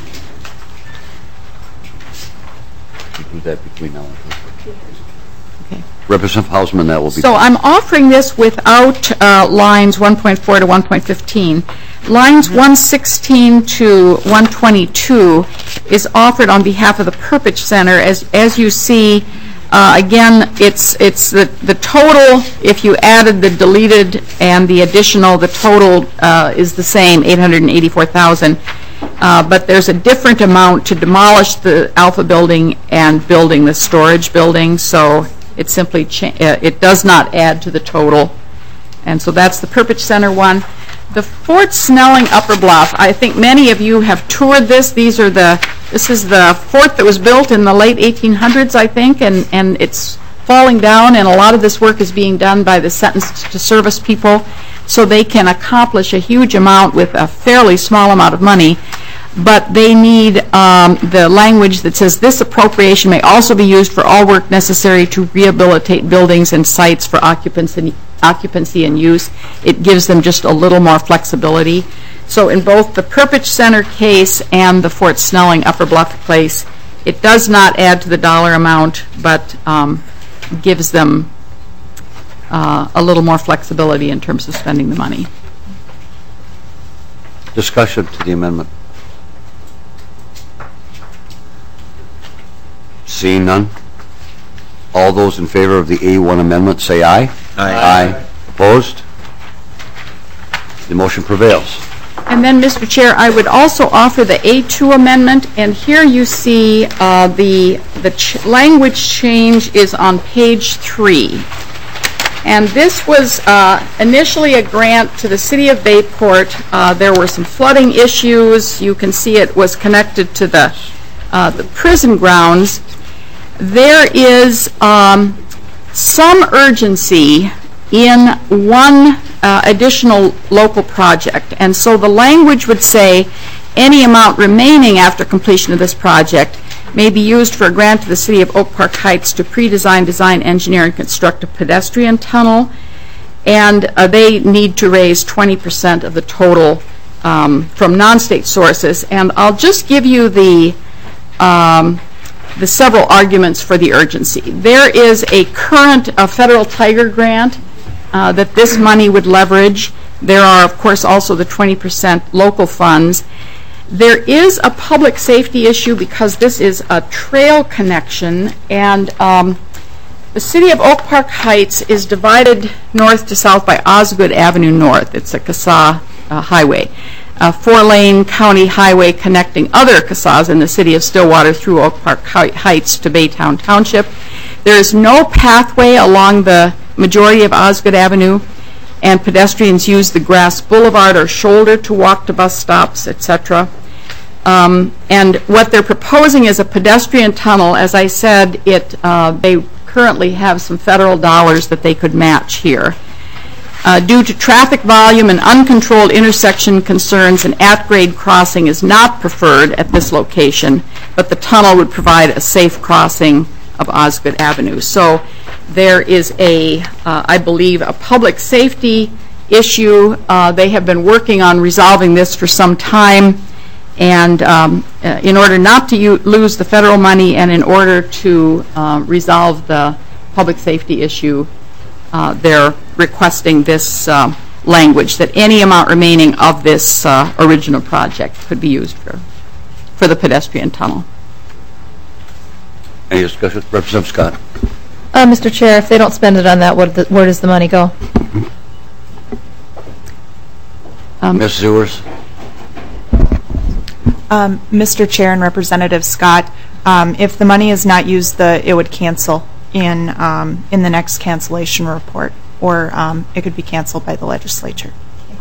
Do that between now and Tuesday. Okay. Representative Hausman, that will be. So I'm offering this without uh, lines one point four to one point fifteen. Lines one sixteen to one twenty-two is offered on behalf of the Perpich Center. As as you see, uh, again, it's it's the the total. If you added the deleted and the additional, the total uh, is the same, eight hundred eighty-four thousand. Uh, but there's a different amount to demolish the Alpha building and building the storage building. So it simply cha uh, it does not add to the total, and so that's the Perpich Center one. The Fort Snelling Upper Bluff, I think many of you have toured this. These are the, this is the fort that was built in the late eighteen hundreds, I think, and, and it's falling down, and a lot of this work is being done by the sentenced to service people, so they can accomplish a huge amount with a fairly small amount of money. But they need um, the language that says this appropriation may also be used for all work necessary to rehabilitate buildings and sites for occupancy occupancy and use. It gives them just a little more flexibility. So in both the Perpich Center case and the Fort Snelling Upper Bluff case, it does not add to the dollar amount, but um, gives them uh, a little more flexibility in terms of spending the money. Discussion to the amendment. Seeing none. All those in favor of the A one amendment say aye. Aye. Aye. Opposed? The motion prevails. And then, Mister Chair, I would also offer the A two amendment, and here you see uh, the, the ch language change is on page three. And this was uh, initially a grant to the City of Bayport. Uh, there were some flooding issues. You can see it was connected to the, uh, the prison grounds. There is um, some urgency in one uh, additional local project. And so the language would say any amount remaining after completion of this project may be used for a grant to the City of Oak Park Heights to pre-design, design, engineer, and construct a pedestrian tunnel. And uh, they need to raise twenty percent of the total um, from non-state sources. And I'll just give you the um, the several arguments for the urgency. There is a current uh, federal Tiger grant uh, that this money would leverage. There are, of course, also the twenty percent local funds. There is a public safety issue because this is a trail connection, and um, the City of Oak Park Heights is divided north to south by Osgood Avenue North. It's a C A S A uh, highway. A four-lane county highway connecting other C A S As in the City of Stillwater through Oak Park Heights to Baytown Township. There is no pathway along the majority of Osgood Avenue, and pedestrians use the grass boulevard or shoulder to walk to bus stops, et cetera. Um, and what they're proposing is a pedestrian tunnel. As I said, it uh, they currently have some federal dollars that they could match here. Uh, due to traffic volume and uncontrolled intersection concerns, an at-grade crossing is not preferred at this location, but the tunnel would provide a safe crossing of Osgood Avenue. So there is a, uh, I believe, a public safety issue. Uh, they have been working on resolving this for some time, and um, uh, in order not to u lose the federal money and in order to uh, resolve the public safety issue, uh, they're requesting this uh, language that any amount remaining of this uh, original project could be used for, for the pedestrian tunnel. Any discussion? Representative Scott. Uh, Mister Chair, if they don't spend it on that, where, the, where does the money go? Um, Miz Zewers. Um, Mister Chair and Representative Scott, um, if the money is not used, the it would cancel in um, in the next cancellation report, or um, it could be canceled by the legislature.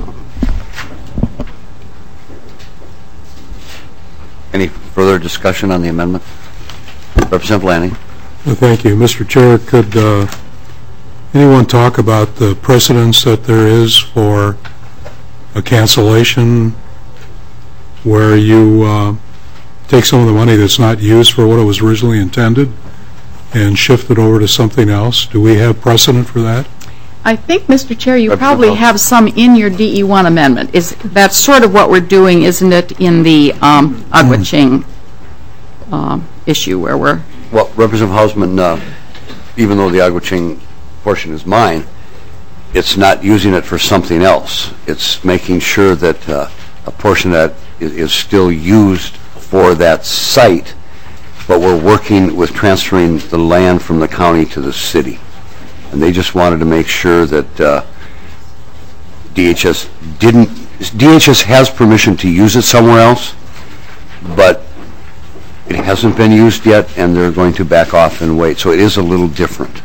Any further discussion on the amendment? Representative Lanning. Well, thank you. Mister Chair, could uh, anyone talk about the precedence that there is for a cancellation where you uh, take some of the money that's not used for what it was originally intended and shift it over to something else? Do we have precedent for that? I think, Mister Chair, you probably have some in your D E one amendment. Is that's sort of what we're doing, isn't it, in the um, Agua Ching um, issue where we're... Well, Representative Hausman, uh, even though the Agua Ching portion is mine, it's not using it for something else. It's making sure that uh, a portion of that is, is still used for that site, but we're working with transferring the land from the county to the city. And they just wanted to make sure that uh, D H S didn't, D H S has permission to use it somewhere else, but it hasn't been used yet, and they're going to back off and wait. So it is a little different.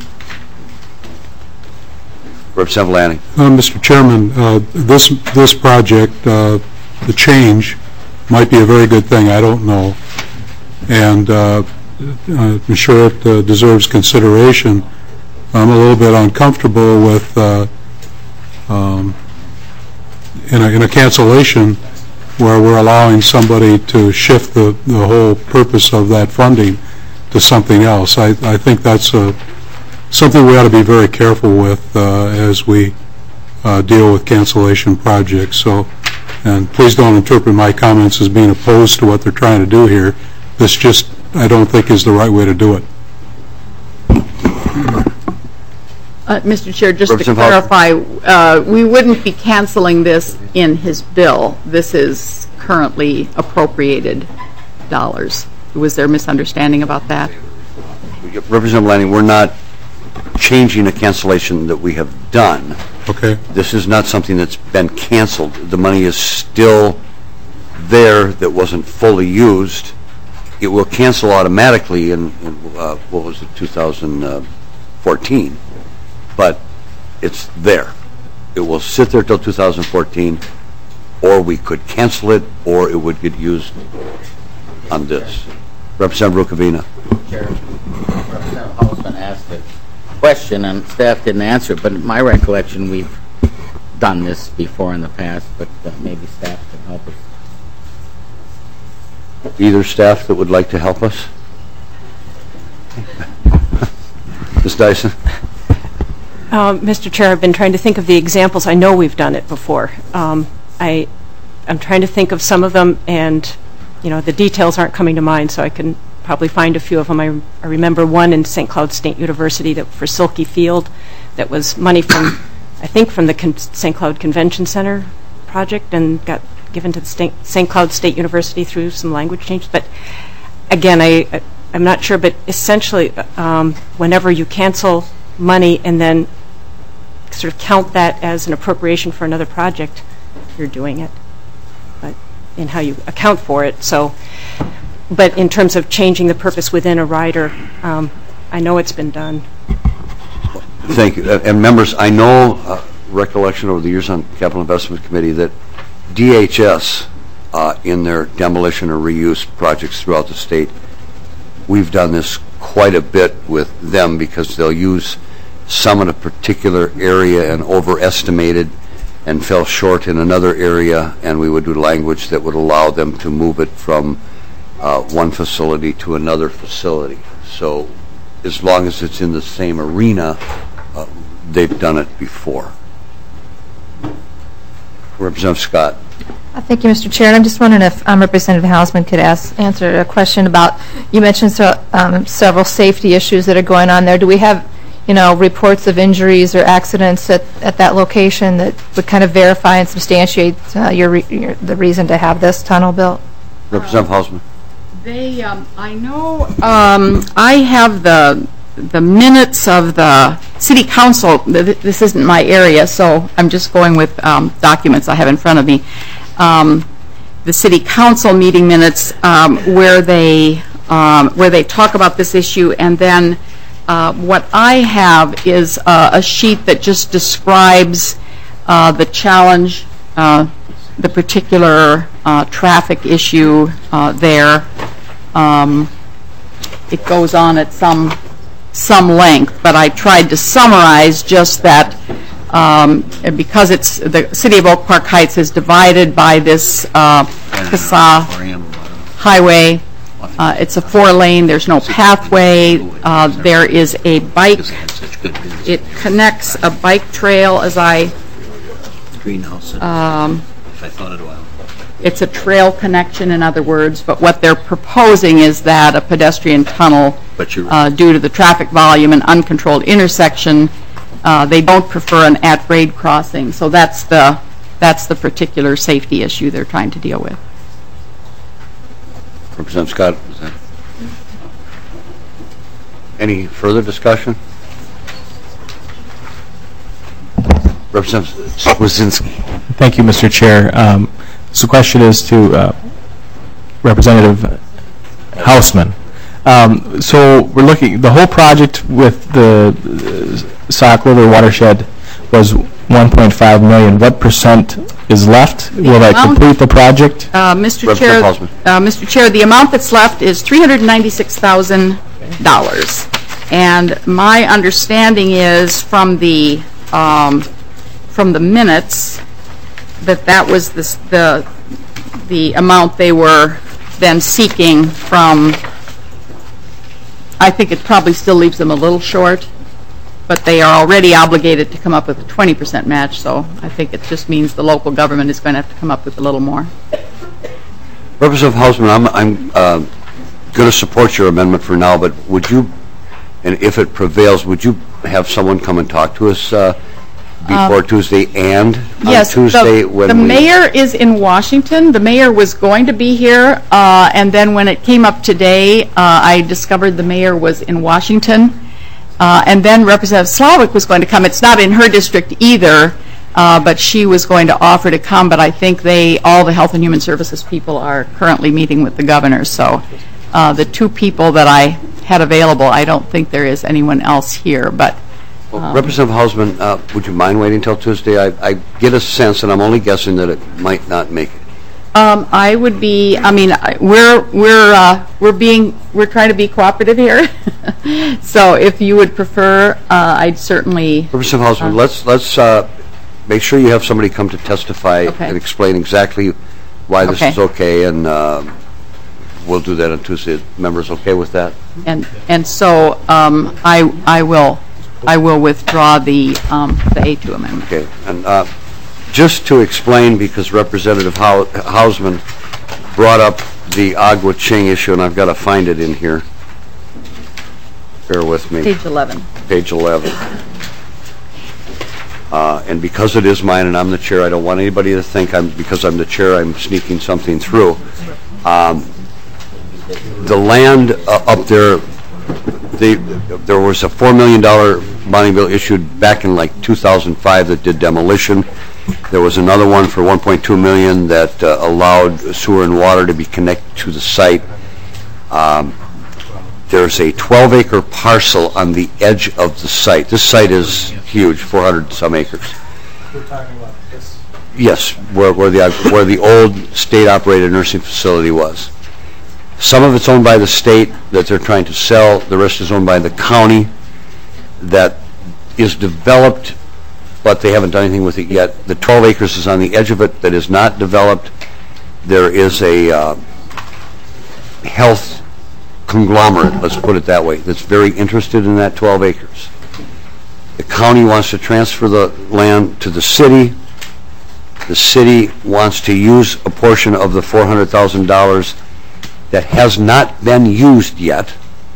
Representative Lanning. Uh, Mister Chairman, uh, this this project, uh, the change might be a very good thing. I don't know, and uh, I'm sure it uh, deserves consideration. I'm a little bit uncomfortable with uh, um, in a in a cancellation where we're allowing somebody to shift the the whole purpose of that funding to something else. I I think that's a something we ought to be very careful with uh, as we uh, deal with cancellation projects. So, and please don't interpret my comments as being opposed to what they're trying to do here. This just, I don't think, is the right way to do it. Uh, Mister Chair, just to Representative clarify, uh, we wouldn't be canceling this in his bill. This is currently appropriated dollars. Was there a misunderstanding about that? Representative Lanning, we're not changing a cancellation that we have done. Okay. This is not something that's been canceled. The money is still there that wasn't fully used. It will cancel automatically in, in uh, what was it, two thousand fourteen, but it's there. It will sit there till two thousand fourteen, or we could cancel it, or it would get used on this. Representative Rukavina. Chair, Representative Hausman asked a question and staff didn't answer it, but in my recollection we've done this before in the past, but uh, maybe staff can help us. Either staff that would like to help us? Miz Dyson? Uh, Mister Chair, I've been trying to think of the examples. I know we've done it before. Um, I, I'm trying to think of some of them, and you know the details aren't coming to mind, so I can probably find a few of them. I, I remember one in Saint Cloud State University that for Silky Field, that was money from, I think, from the Con- Saint Cloud Convention Center project, and got given to the Saint Cloud State University through some language changes. But again, I, I, I'm not sure, but essentially, um, whenever you cancel money and then sort of count that as an appropriation for another project, you're doing it, but in how you account for it. So, but in terms of changing the purpose within a rider, um, I know it's been done. Thank you. Uh, and members, I know, uh, recollection over the years on Capital Investment Committee, that D H S, uh, in their demolition or reuse projects throughout the state, we've done this quite a bit with them because they'll use some in a particular area and overestimated and fell short in another area, and we would do language that would allow them to move it from uh, one facility to another facility. So as long as it's in the same arena, uh, they've done it before. Representative Scott. Uh, Thank you, Mister Chair. And I'm just wondering if um, Representative Hausman could ask, answer a question about, you mentioned so, um, several safety issues that are going on there. Do we have, you know, reports of injuries or accidents at, at that location that would kind of verify and substantiate uh, your, re your the reason to have this tunnel built? Representative Hausman. They, um, I know, um, I have the the minutes of the city council. This isn't my area, so I'm just going with um, documents I have in front of me. Um, the city council meeting minutes um, where they um, where they talk about this issue, and then uh, what I have is uh, a sheet that just describes uh, the challenge, uh, the particular uh, traffic issue uh, there. Um, it goes on at some some length, but I tried to summarize just that um, because it's the city of Oak Park Heights is divided by this uh, CASA highway. Uh, it's a four lane. There's no pathway. Uh, there is a bike. It connects a bike trail, as I. Greenhouse. Um, if I thought it a while. It's a trail connection, in other words, but what they're proposing is that a pedestrian tunnel, uh, due to the traffic volume and uncontrolled intersection, uh, they don't prefer an at-grade crossing. So that's the that's the particular safety issue they're trying to deal with. Representative Scott, is that any further discussion? Representative Swazinski. Thank you, Mister Chair. Um, so the question is to uh, Representative Hausman. Um, so we're looking, the whole project with the uh, Sauk River watershed was one point five million. What percent is left? The Will that complete the project? Uh, Mister Chair, uh, Mister Chair, the amount that's left is three hundred ninety-six thousand dollars. And my understanding is from the um, from the minutes that that was the, the the amount they were then seeking from. I think it probably still leaves them a little short, but they are already obligated to come up with a twenty percent match, so I think it just means the local government is going to have to come up with a little more. Representative Hausman, I'm, I'm uh, going to support your amendment for now, but would you, and if it prevails, would you have someone come and talk to us uh, before Um, Tuesday and Yes, on Tuesday the, when the we... mayor is in Washington. The mayor was going to be here, uh, and then when it came up today, uh, I discovered the mayor was in Washington. Uh, and then Representative Slavic was going to come. It's not in her district either, uh, but she was going to offer to come, but I think they, all the Health and Human Services people are currently meeting with the governor. So uh, the two people that I had available, I don't think there is anyone else here, but Well, Um, Representative Hausman, uh, would you mind waiting until Tuesday? I, I get a sense, and I'm only guessing, that it might not make it. Um, I would be, I mean, I- we're, we're, uh, we're being, we're trying to be cooperative here. So if you would prefer, uh, I'd certainly. Representative Hausman, Uh, let's, let's uh, make sure you have somebody come to testify Okay. and explain exactly why this Okay. is okay, and uh, we'll do that on Tuesday. Members okay with that? And, and so, um, I, I will, I will withdraw the, um, the A two amendment. Okay, and uh, just to explain, because Representative Hau- Hausman brought up the Agua Ching issue, and I've got to find it in here. Bear with me. Page eleven. Page eleven. Uh, and because it is mine and I'm the chair, I don't want anybody to think I'm, because I'm the chair, I'm sneaking something through. Um, the land uh, up there, the, there was a four million dollar bonding bill issued back in like two thousand five that did demolition. There was another one for one point two million dollars that uh, allowed sewer and water to be connected to the site. Um, there's a twelve acre parcel on the edge of the site. This site is huge, four hundred some acres. We're talking about this. Yes, where, where the where the old state-operated nursing facility was. Some of it's owned by the state that they're trying to sell. The rest is owned by the county that is developed, but they haven't done anything with it yet. The twelve acres is on the edge of it that is not developed. There is a uh, health conglomerate, let's put it that way, that's very interested in that twelve acres. The county wants to transfer the land to the city. The city wants to use a portion of the four hundred thousand dollars that has not been used yet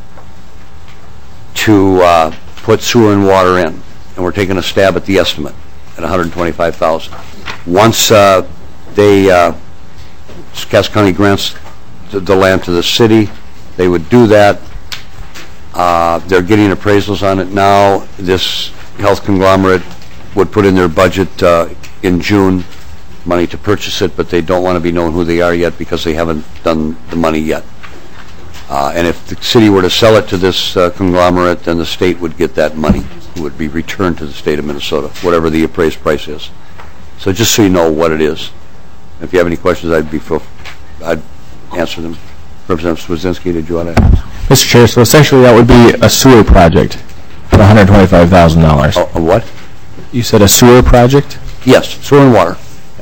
to uh, put sewer and water in. And we're taking a stab at the estimate at one hundred twenty-five thousand dollars. Once uh, they, uh, Cass County grants the, the land to the city, they would do that. Uh, they're getting appraisals on it now. This health conglomerate would put in their budget uh, in June money to purchase it, but they don't want to be known who they are yet because they haven't done the money yet. Uh, and if the city were to sell it to this uh, conglomerate, then the state would get that money. It would be returned to the state of Minnesota, whatever the appraised price is. So just so you know what it is. If you have any questions, I'd be feel, I'd answer them. Representative Swazinski, did you want to ask? Mister Chair, so essentially that would be a sewer project for one hundred twenty-five thousand dollars. A, a what? You said a sewer project? Yes, sewer and water.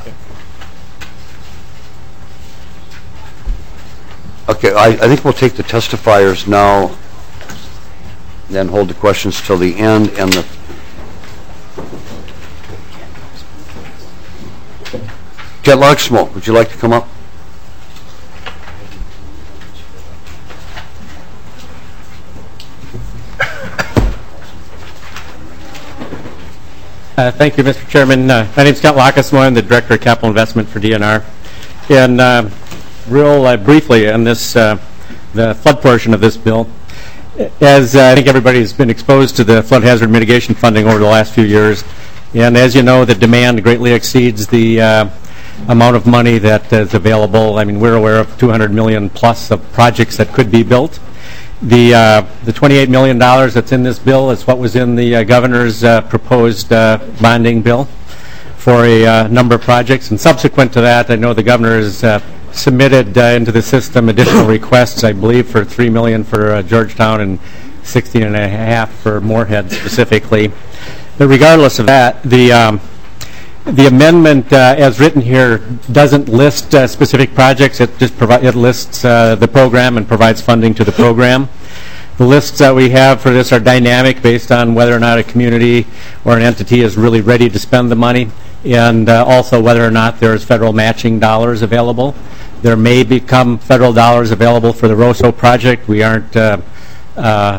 Okay, I, I think we'll take the testifiers now, then hold the questions till the end, and the... Ketlock Smoke, would you like to come up? Uh, Thank you, Mister Chairman. Uh, My name is Scott Lacasmo. I'm the Director of Capital Investment for D N R. And uh, real uh, briefly on this, uh, the flood portion of this bill, as uh, I think everybody's been exposed to the flood hazard mitigation funding over the last few years, and as you know, the demand greatly exceeds the uh, amount of money that is available. I mean, we're aware of two hundred million plus of projects that could be built. The uh, the twenty-eight million dollars that's in this bill is what was in the uh, governor's uh, proposed uh, bonding bill for a uh, number of projects. And subsequent to that, I know the governor has uh, submitted uh, into the system additional requests, I believe, for three million dollars for uh, Georgetown and sixteen and a half for Moorhead specifically. But regardless of that, the um, the amendment uh, as written here doesn't list uh, specific projects. It just provi- it lists uh, the program and provides funding to the program. The lists that we have for this are dynamic based on whether or not a community or an entity is really ready to spend the money, and uh, also whether or not there's federal matching dollars available. There may become federal dollars available for the Rosso project. We aren't uh, uh,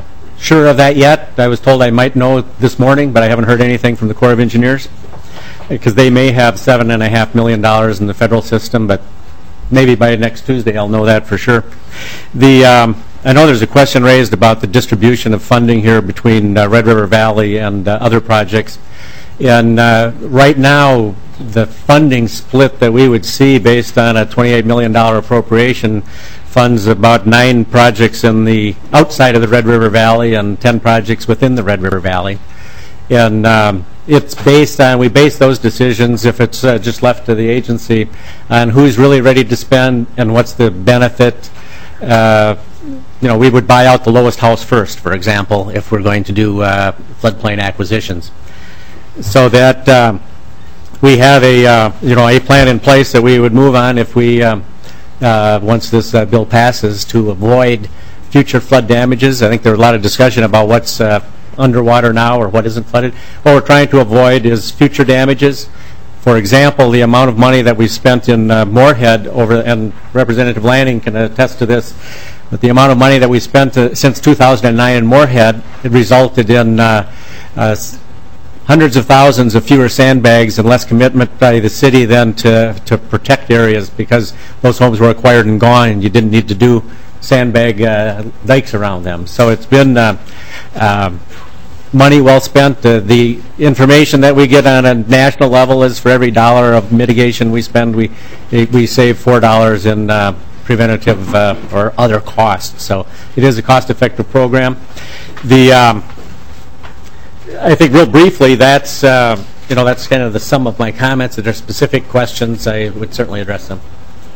sure of that yet. I was told I might know this morning, but I haven't heard anything from the Corps of Engineers, because they may have seven and a half million dollars in the federal system, but maybe by next Tuesday I'll know that for sure. The um, I know there's a question raised about the distribution of funding here between uh, Red River Valley and uh, other projects. And uh, right now, the funding split that we would see based on a twenty-eight million dollars appropriation funds about nine projects in the outside of the Red River Valley and ten projects within the Red River Valley. And um, it's based on, we base those decisions, if it's uh, just left to the agency, on who's really ready to spend and what's the benefit. Uh, you know, we would buy out the lowest house first, for example, if we're going to do uh, floodplain acquisitions. So that um, we have a, uh, you know, a plan in place that we would move on if we, um, uh, once this uh, bill passes, to avoid future flood damages. I think there's a lot of discussion about what's uh, underwater now or what isn't flooded. What we're trying to avoid is future damages. For example, the amount of money that we spent in uh, Moorhead over, and Representative Lanning can attest to this, but the amount of money that we spent uh, since two thousand nine in Moorhead, it resulted in uh, uh, hundreds of thousands of fewer sandbags and less commitment by the city then to, to protect areas, because those homes were acquired and gone and you didn't need to do sandbag uh, dikes around them. So it's been uh, uh, money well spent. Uh, the information that we get on a national level is for every dollar of mitigation we spend, we, we save four dollars in uh, preventative uh, or other costs. So it is a cost-effective program. The um, I think real briefly, that's uh, you know that's kind of the sum of my comments. If there are specific questions, I would certainly address them.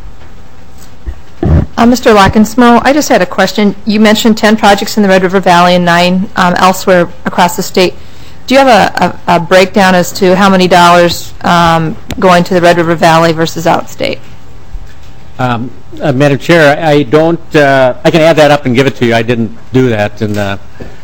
Uh, Mister Lockensmo, I just had a question. You mentioned ten projects in the Red River Valley and nine um, elsewhere across the state. Do you have a, a, a breakdown as to how many dollars um, going to the Red River Valley versus outstate? Um, uh, Madam Chair, I don't. Uh, I can add that up and give it to you. I didn't do that in uh,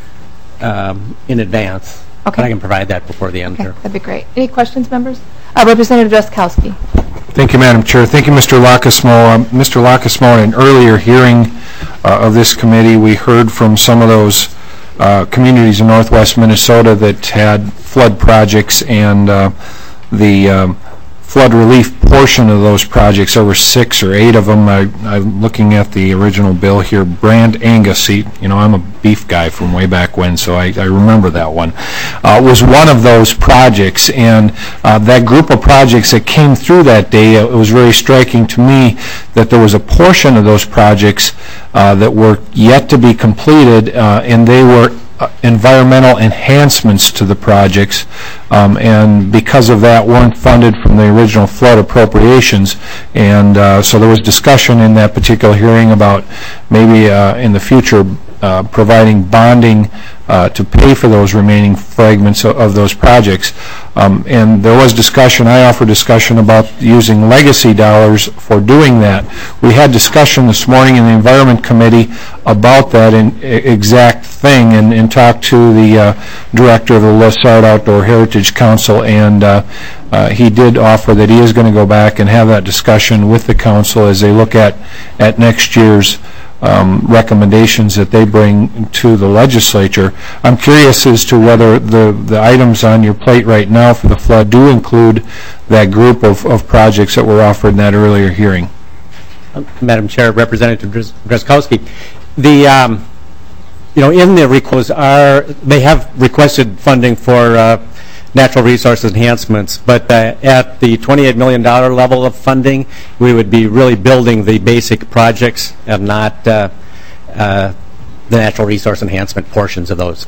um, in advance. Okay. But I can provide that before the end Okay, here. that'd be great. Any questions, members? Uh, Representative Drazkowski. Thank you, Madam Chair. Thank you, Mister Lockesmo. Um, Mister Lockesmo, in an earlier hearing uh, of this committee, we heard from some of those uh, communities in northwest Minnesota that had flood projects, and uh, the um, flood relief portion of those projects, there were six or eight of them. I, I'm looking at the original bill here. Brand Angus, you know, I'm a beef guy from way back when, so I, I remember that one, uh, was one of those projects. And uh, that group of projects that came through that day, it was very striking to me that there was a portion of those projects uh, that were yet to be completed, uh, and they were Uh, environmental enhancements to the projects, um, and because of that weren't funded from the original flood appropriations. And uh, so there was discussion in that particular hearing about maybe uh, in the future uh, providing bonding uh, to pay for those remaining fragments of, of those projects. Um, and there was discussion, I offered discussion about using legacy dollars for doing that. We had discussion this morning in the Environment Committee about that in, exact thing, and, and talked to the uh, director of the Lessard Outdoor Heritage Council, and uh, uh, he did offer that he is going to go back and have that discussion with the council as they look at, at next year's Um, recommendations that they bring to the legislature. I'm curious as to whether the, the items on your plate right now for the flood do include that group of, of projects that were offered in that earlier hearing. Uh, Madam Chair, Representative Drazkowski, the um, you know in the request are they have requested funding for uh, natural resources enhancements, but uh, at the twenty-eight million dollars level of funding, we would be really building the basic projects and not uh, uh, the natural resource enhancement portions of those.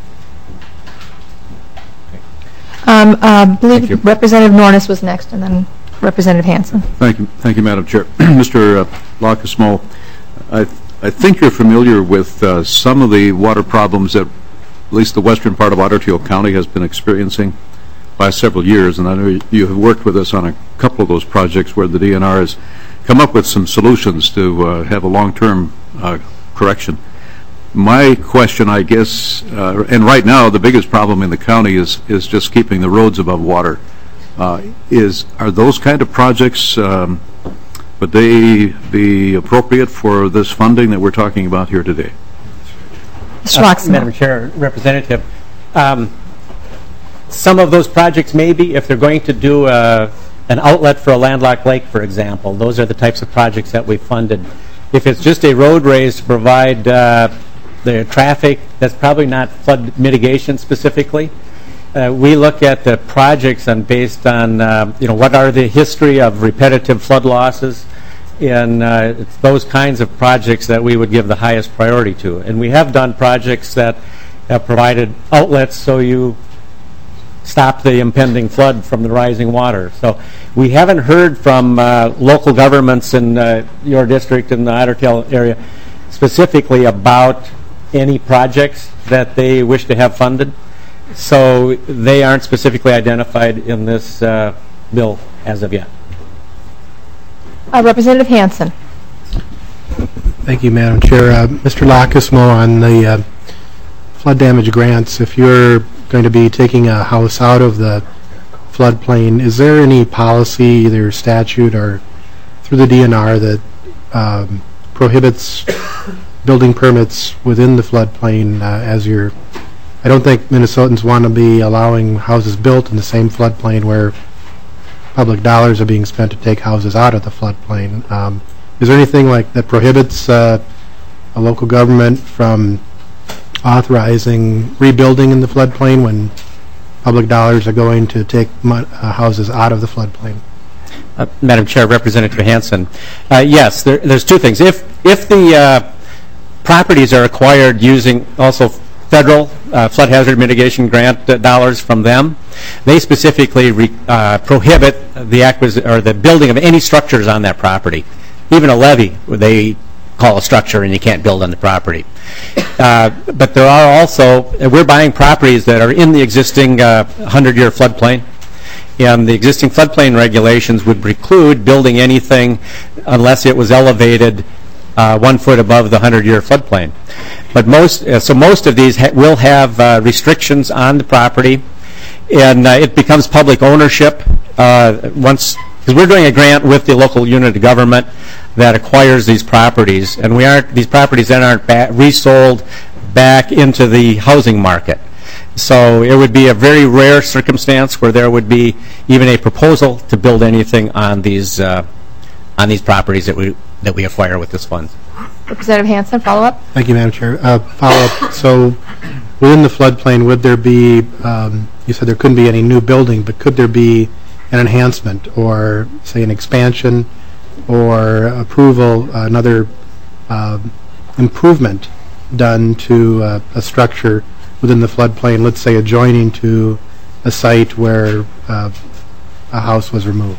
Um, uh, I believe Representative Nornis was next, and then Representative Hansen. Thank you, thank you, Madam Chair. Mister Uh, Lockesmo, I, I think you're familiar with uh, some of the water problems that at least the western part of Otter Tail County has been experiencing by several years, and I know you have worked with us on a couple of those projects where the D N R has come up with some solutions to uh, have a long-term uh, correction. My question, I guess, uh, and right now the biggest problem in the county is is just keeping the roads above water. Uh, is are those kind of projects, um, would they be appropriate for this funding that we're talking about here today? Mister Roxon. Madam Chair, Representative, um, some of those projects maybe, if they're going to do uh, an outlet for a landlocked lake, for example, those are the types of projects that we funded. If it's just a road raise to provide uh, the traffic, that's probably not flood mitigation specifically. Uh, we look at the projects and based on, uh, you know, what are the history of repetitive flood losses, and uh, it's those kinds of projects that we would give the highest priority to. And we have done projects that have provided outlets so you stop the impending flood from the rising water. So we haven't heard from uh, local governments in uh, your district in the Otter Tail area specifically about any projects that they wish to have funded. So they aren't specifically identified in this uh, bill as of yet. Uh, Representative Hansen. Thank you, Madam Chair. Uh, Mister Lockersmo, on the uh, flood damage grants, if you're going to be taking a house out of the floodplain, is there any policy, either statute or through the D N R, that um, prohibits building permits within the floodplain uh, as you're... I don't think Minnesotans want to be allowing houses built in the same floodplain where public dollars are being spent to take houses out of the floodplain. Um, is there anything like that prohibits uh, a local government from authorizing rebuilding in the floodplain when public dollars are going to take uh, houses out of the floodplain? Uh, Madam Chair, Representative Hansen, uh, yes, there, there's two things. If if the uh, properties are acquired using also federal uh, flood hazard mitigation grant uh, dollars from them, they specifically re, uh, prohibit the acquisition or the building of any structures on that property. Even a levee, they call a structure, and you can't build on the property. Uh, but there are also, we're buying properties that are in the existing uh, hundred-year floodplain, and the existing floodplain regulations would preclude building anything unless it was elevated uh, one foot above the hundred-year floodplain. But most, uh, so most of these ha will have uh, restrictions on the property, and uh, it becomes public ownership uh, once, because we're doing a grant with the local unit of government that acquires these properties, and we aren't, these properties then aren't ba resold back into the housing market. So it would be a very rare circumstance where there would be even a proposal to build anything on these uh, on these properties that we that we acquire with this fund. Representative Hansen, follow up. Thank you, Madam Chair. Uh, follow up. So within the floodplain, would there be? Um, you said there couldn't be any new building, but could there be an enhancement or say an expansion or approval, uh, another uh, improvement done to uh, a structure within the floodplain, let's say adjoining to a site where uh, a house was removed?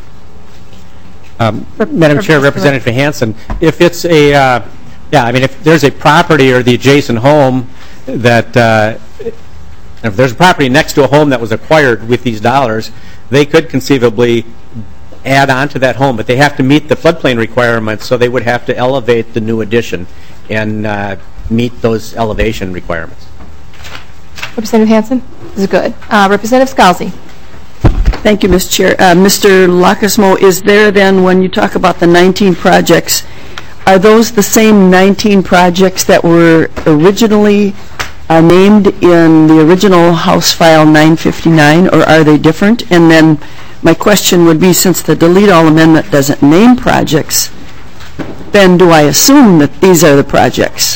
Um, Madam Chair, Representative Hansen, if it's a, uh, yeah, I mean, if there's a property or the adjacent home that, uh, if there's a property next to a home that was acquired with these dollars, they could conceivably add on to that home, but they have to meet the floodplain requirements, so they would have to elevate the new addition and uh, meet those elevation requirements. Representative Hansen, this is good. Uh, Representative Scalzi. Thank you, Miz Chair. Uh, Mister Lockersmo, is there then, when you talk about the nineteen projects, are those the same nineteen projects that were originally uh, named in the original House File nine fifty-nine, or are they different? And then my question would be, since the delete all amendment doesn't name projects, then do I assume that these are the projects?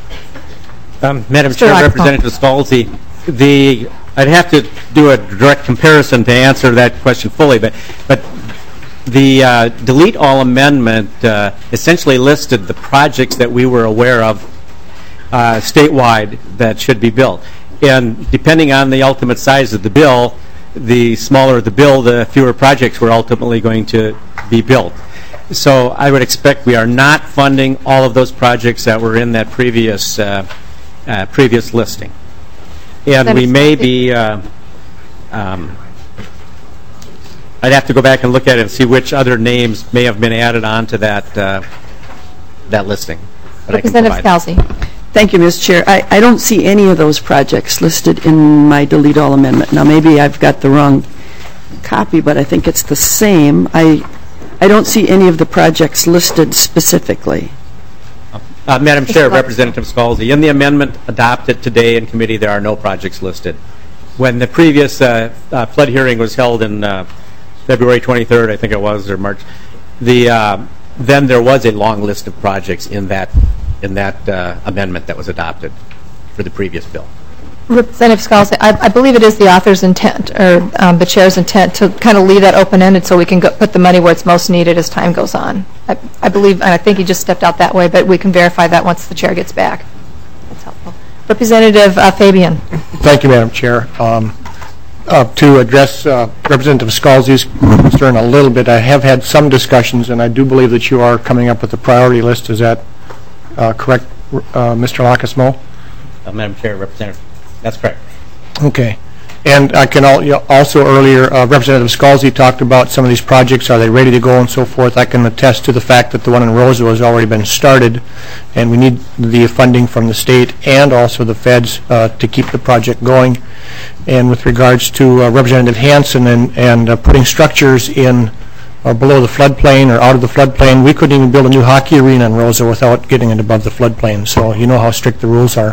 Um, Madam Chair, Representative Scalzi, the I'd have to do a direct comparison to answer that question fully, but but the uh, delete all amendment uh, essentially listed the projects that we were aware of uh, statewide that should be built, and depending on the ultimate size of the bill, the smaller the bill, the fewer projects were ultimately going to be built. So I would expect we are not funding all of those projects that were in that previous uh, uh, previous listing. And we may be, uh, um, I'd have to go back and look at it and see which other names may have been added on to that, uh, that listing. Representative Scalzi. Thank you, Miz Chair. I, I don't see any of those projects listed in my delete all amendment. Now, maybe I've got the wrong copy, but I think it's the same. I, I don't see any of the projects listed specifically. Uh, Madam Chair, Representative Scalzi, in the amendment adopted today in committee, there are no projects listed. When the previous uh, uh, flood hearing was held in uh, February twenty-third, I think it was, or March, the uh, then there was a long list of projects in that in that uh, amendment that was adopted for the previous bill. Representative Scalzi, I, I believe it is the author's intent, or um, the chair's intent, to kind of leave that open-ended so we can go, put the money where it's most needed as time goes on. I, I believe, and I think he just stepped out that way, but we can verify that once the chair gets back. That's helpful. Representative uh, Fabian. Thank you, Madam Chair. Um, uh, to address uh, Representative Scalzi's concern a little bit, I have had some discussions, and I do believe that you are coming up with a priority list. Is that uh, correct, uh, Mister Lacasmo? Uh, Madam Chair, Representative. That's correct. Okay. And I can al also earlier, uh, Representative Scalzi talked about some of these projects. Are they ready to go and so forth? I can attest to the fact that the one in Roseville has already been started, and we need the funding from the state and also the feds uh, to keep the project going. And with regards to uh, Representative Hansen and, and uh, putting structures in or below the floodplain or out of the floodplain, we couldn't even build a new hockey arena in Roseville without getting it above the floodplain. So you know how strict the rules are.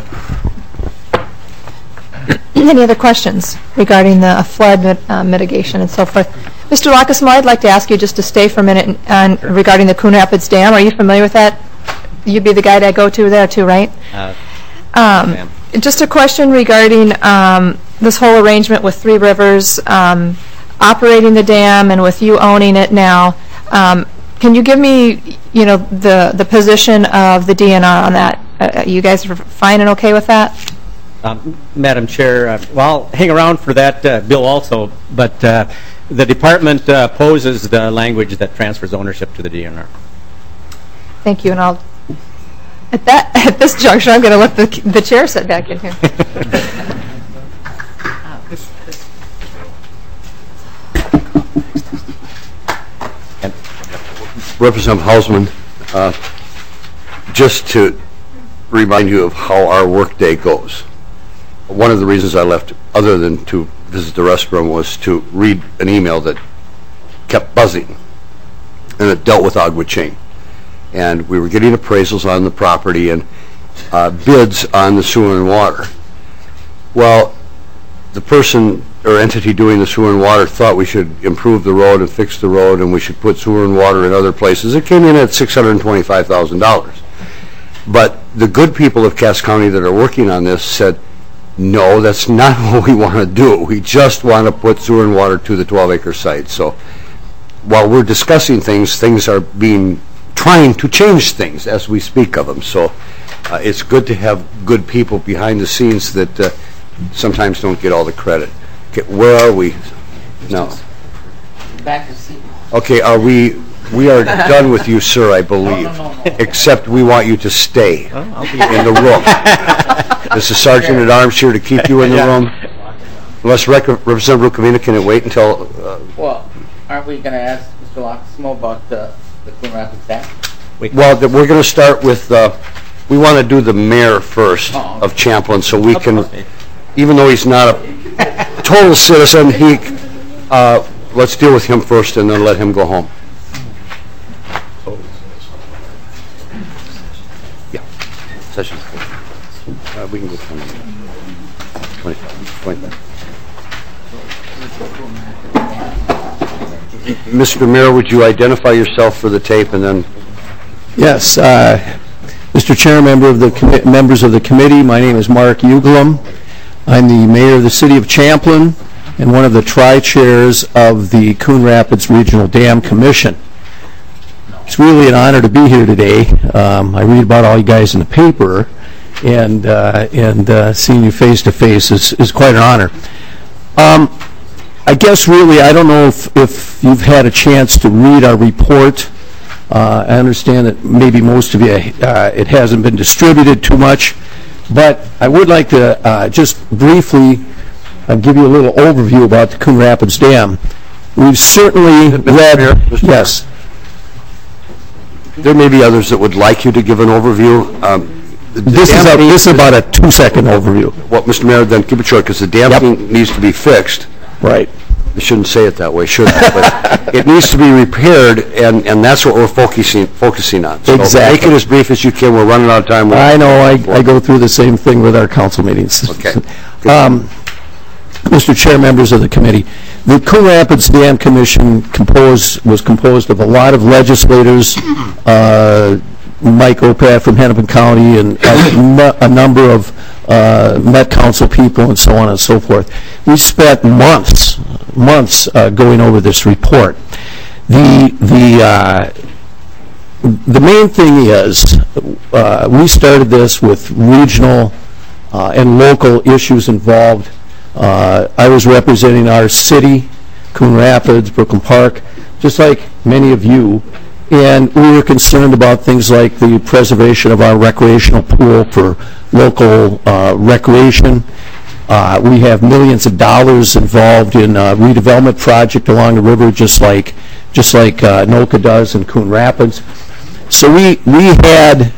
Any other questions regarding the flood mit, uh, mitigation and so forth? Mister Lacasmo, I'd like to ask you just to stay for a minute and, and regarding the Coon Rapids Dam. Are you familiar with that? You'd be the guy to go to there too, right? Uh, um, just a question regarding um, this whole arrangement with Three Rivers um, operating the dam and with you owning it now. Um, can you give me, you know, the the position of the D N R on that? Uh, you guys are fine and okay with that? Um, Madam Chair, uh, well, I'll hang around for that uh, bill also, but uh, the department uh, opposes the language that transfers ownership to the D N R. Thank you, and I'll, at that, at this juncture, I'm going to let the, the chair sit back in here. Representative Hausman, uh, just to remind you of how our workday goes. One of the reasons I left, other than to visit the restroom, was to read an email that kept buzzing, and it dealt with Agua Chain. And we were getting appraisals on the property and uh, bids on the sewer and water. Well, the person or entity doing the sewer and water thought we should improve the road and fix the road, and we should put sewer and water in other places. It came in at six hundred twenty-five thousand dollars. But the good people of Cass County that are working on this said, no, that's not what we want to do. We just want to put sewer and water to the twelve acre site. So while we're discussing things, things are being, trying to change things as we speak of them. So uh, it's good to have good people behind the scenes that uh, sometimes don't get all the credit. Okay, where are we? No. Back to seat. Okay, are we, we are done with you, sir, I believe. No, no, no, no. Except we want you to stay Oh, I'll be in the room. This is Sergeant at Arms here to keep you in the Yeah. room. Unless Rec Representative Rucamina, can it wait until? Uh, Well, aren't we going to ask Mister Lacasmo about uh, the Coon Rapids Dam? well, th we're going to start with. Uh, we want to do the mayor first Oh, okay. of Champlin, so we can, even though he's not a total citizen, he. Uh, let's deal with him first, and then let him go home. Yeah, session. Uh, we can go twenty. twenty-five. twenty-five. Mister Mayor, would you identify yourself for the tape and then? Yes, uh, Mister Chair, member of the commi- members of the committee, my name is Mark Uglum. I'm the mayor of the city of Champlin and one of the tri-chairs of the Coon Rapids Regional Dam Commission. It's really an honor to be here today. Um, I read about all you guys in the paper, and uh, and uh, seeing you face to face is is quite an honor. Um, I guess really I don't know if, if you've had a chance to read our report. Uh, I understand that maybe most of you, uh, it hasn't been distributed too much, but I would like to uh, just briefly uh, give you a little overview about the Coon Rapids Dam. We've certainly read, yes. There may be others that would like you to give an overview. Um, This is, a, this is about a two-second overview. Well, Mister Mayor, then keep it short, because the dam Yep. thing needs to be fixed. Right. I shouldn't say it that way, should I? But it needs to be repaired, and, and that's what we're focusing, focusing on. So Exactly. make it as brief as you can, we're running out of time. I know, I, I go through the same thing with our council meetings. Okay. Um, Mister Chair, members of the committee, the Coon Rapids Dam Commission composed, was composed of a lot of legislators, uh, Mike Opat from Hennepin County, and a, a number of uh, Met Council people, and so on and so forth. We spent months, months uh, going over this report. The, the, uh, the main thing is, uh, we started this with regional uh, and local issues involved. Uh, I was representing our city, Coon Rapids, Brooklyn Park, just like many of you, and we were concerned about things like the preservation of our recreational pool for local uh, recreation. Uh, we have millions of dollars involved in a redevelopment project along the river, just like just like uh, NOCA does in Coon Rapids. So we we had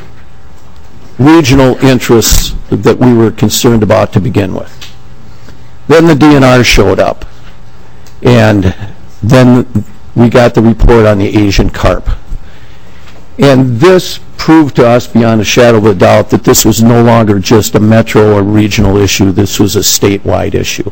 regional interests that we were concerned about to begin with. Then the D N R showed up, and then we got the report on the Asian carp. And this proved to us beyond a shadow of a doubt that this was no longer just a metro or regional issue, this was a statewide issue.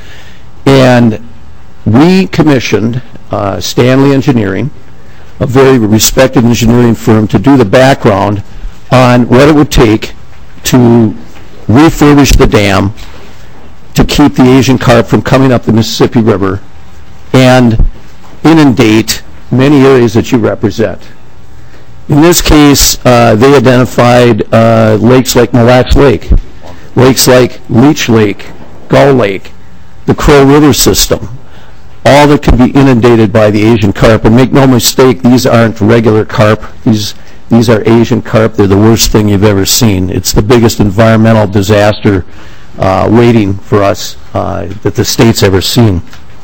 And we commissioned uh, Stanley Engineering, a very respected engineering firm, to do the background on what it would take to refurbish the dam to keep the Asian carp from coming up the Mississippi River and inundate many areas that you represent. In this case, uh, they identified uh, lakes like Mille Lacs Lake, lakes like Leech Lake, Gull Lake, the Crow River system, all that can be inundated by the Asian carp. And make no mistake, these aren't regular carp. These, these are Asian carp. They're the worst thing you've ever seen. It's the biggest environmental disaster uh, waiting for us uh, that the state's ever seen.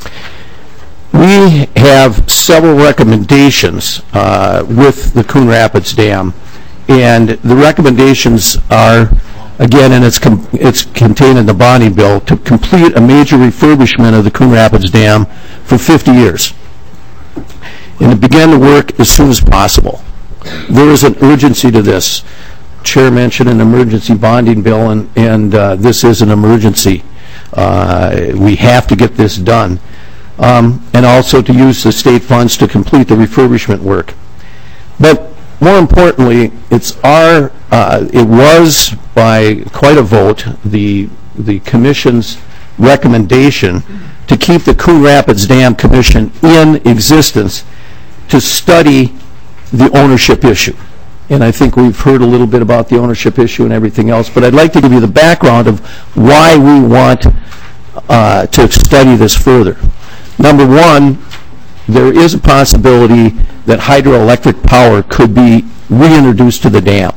We have several recommendations uh, with the Coon Rapids Dam, and the recommendations are, again, and it's, com it's contained in the bonding bill, to complete a major refurbishment of the Coon Rapids Dam for fifty years, and to begin the work as soon as possible. There is an urgency to this. Chair mentioned an emergency bonding bill, and, and uh, this is an emergency. Uh, we have to get this done. Um, and also to use the state funds to complete the refurbishment work. But more importantly, it's our, uh, it was by quite a vote, the, the Commission's recommendation to keep the Coon Rapids Dam Commission in existence to study the ownership issue. And I think we've heard a little bit about the ownership issue and everything else, but I'd like to give you the background of why we want uh, to study this further. Number one, there is a possibility that hydroelectric power could be reintroduced to the dam,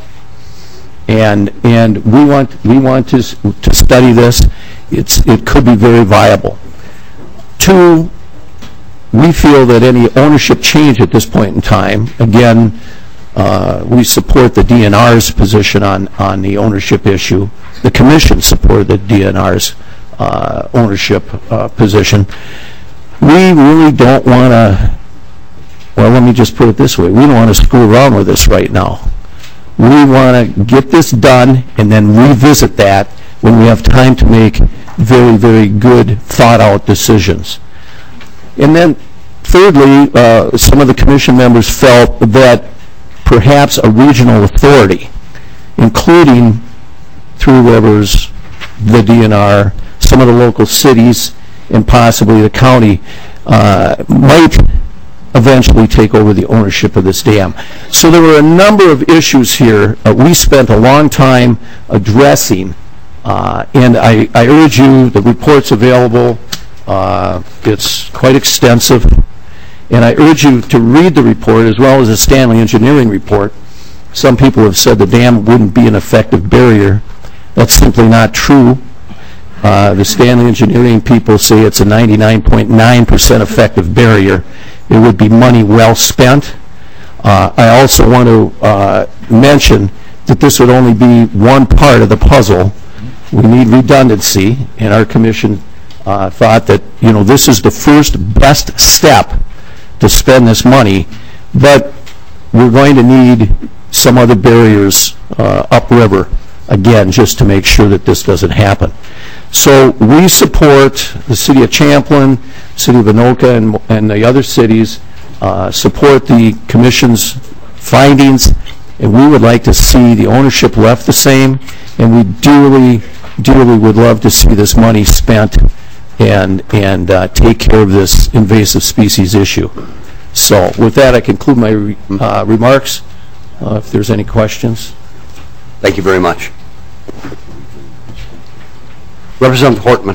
and and we want we want to to study this. It's it could be very viable. Two, we feel that any ownership change at this point in time, again, uh, we support the D N R's position on on the ownership issue. The Commission supported the D N R's uh, ownership uh, position. We really don't want to, well, let me just put it this way, we don't want to screw around with this right now. We want to get this done and then revisit that when we have time to make very, very good, thought-out decisions. And then, thirdly, uh, some of the Commission members felt that perhaps a regional authority, including Three Rivers, the D N R, some of the local cities, and possibly the county, uh, might eventually take over the ownership of this dam. So there were a number of issues here uh, we spent a long time addressing, uh, and I, I urge you, the report's available, uh, it's quite extensive, and I urge you to read the report as well as the Stanley Engineering report. Some people have said the dam wouldn't be an effective barrier. That's simply not true. Uh, the Stanley Engineering people say it's a ninety-nine point nine percent effective barrier. It would be money well spent. Uh, I also want to uh, mention that this would only be one part of the puzzle. We need redundancy, and our Commission uh, thought that, you know, this is the first best step to spend this money, but we're going to need some other barriers uh, upriver, again, just to make sure that this doesn't happen. So we support the City of Champlin, City of Anoka, and, and the other cities, uh, support the Commission's findings, and we would like to see the ownership left the same, and we dearly, dearly would love to see this money spent and, and uh, take care of this invasive species issue. So with that, I conclude my re uh, remarks. Uh, if there's any questions. Thank you very much. Representative Hortman.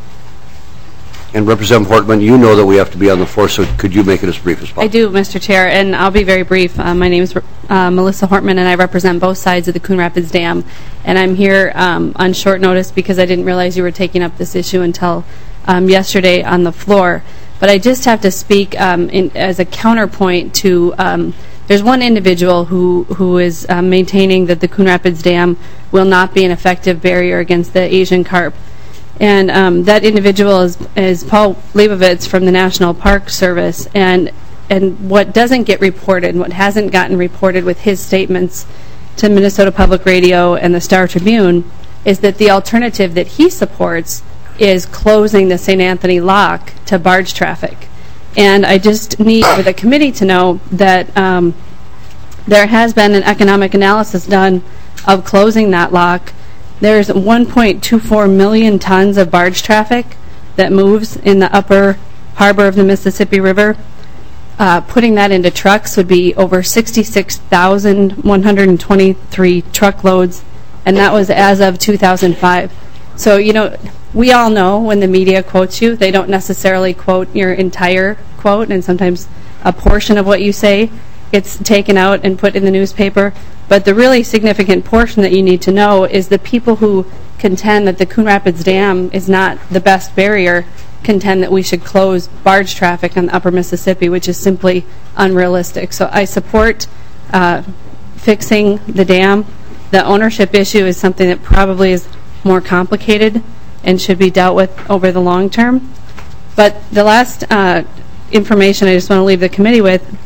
And Representative Hortman, you know that we have to be on the floor, so could you make it as brief as possible? I do, Mister Chair, and I'll be very brief. Uh, my name is uh, Melissa Hortman, and I represent both sides of the Coon Rapids Dam. And I'm here um, on short notice because I didn't realize you were taking up this issue until um, yesterday on the floor. But I just have to speak um, in, as a counterpoint to, um, there's one individual who, who is um, maintaining that the Coon Rapids Dam will not be an effective barrier against the Asian carp. And um, that individual is, is Paul Leibovitz from the National Park Service. And, and what doesn't get reported, what hasn't gotten reported with his statements to Minnesota Public Radio and the Star Tribune, is that the alternative that he supports is closing the Saint Anthony Lock to barge traffic. And I just need for the committee to know that um, there has been an economic analysis done of closing that lock. There's one point two four million tons of barge traffic that moves in the upper harbor of the Mississippi River. Uh, putting that into trucks would be over sixty-six thousand one hundred twenty-three truckloads, and that was as of two thousand five. So, you know, we all know when the media quotes you, they don't necessarily quote your entire quote, and sometimes a portion of what you say gets taken out and put in the newspaper. But the really significant portion that you need to know is the people who contend that the Coon Rapids Dam is not the best barrier contend that we should close barge traffic on the upper Mississippi, which is simply unrealistic. So I support uh, fixing the dam. The ownership issue is something that probably is more complicated and should be dealt with over the long term. But the last uh, information I just want to leave the committee with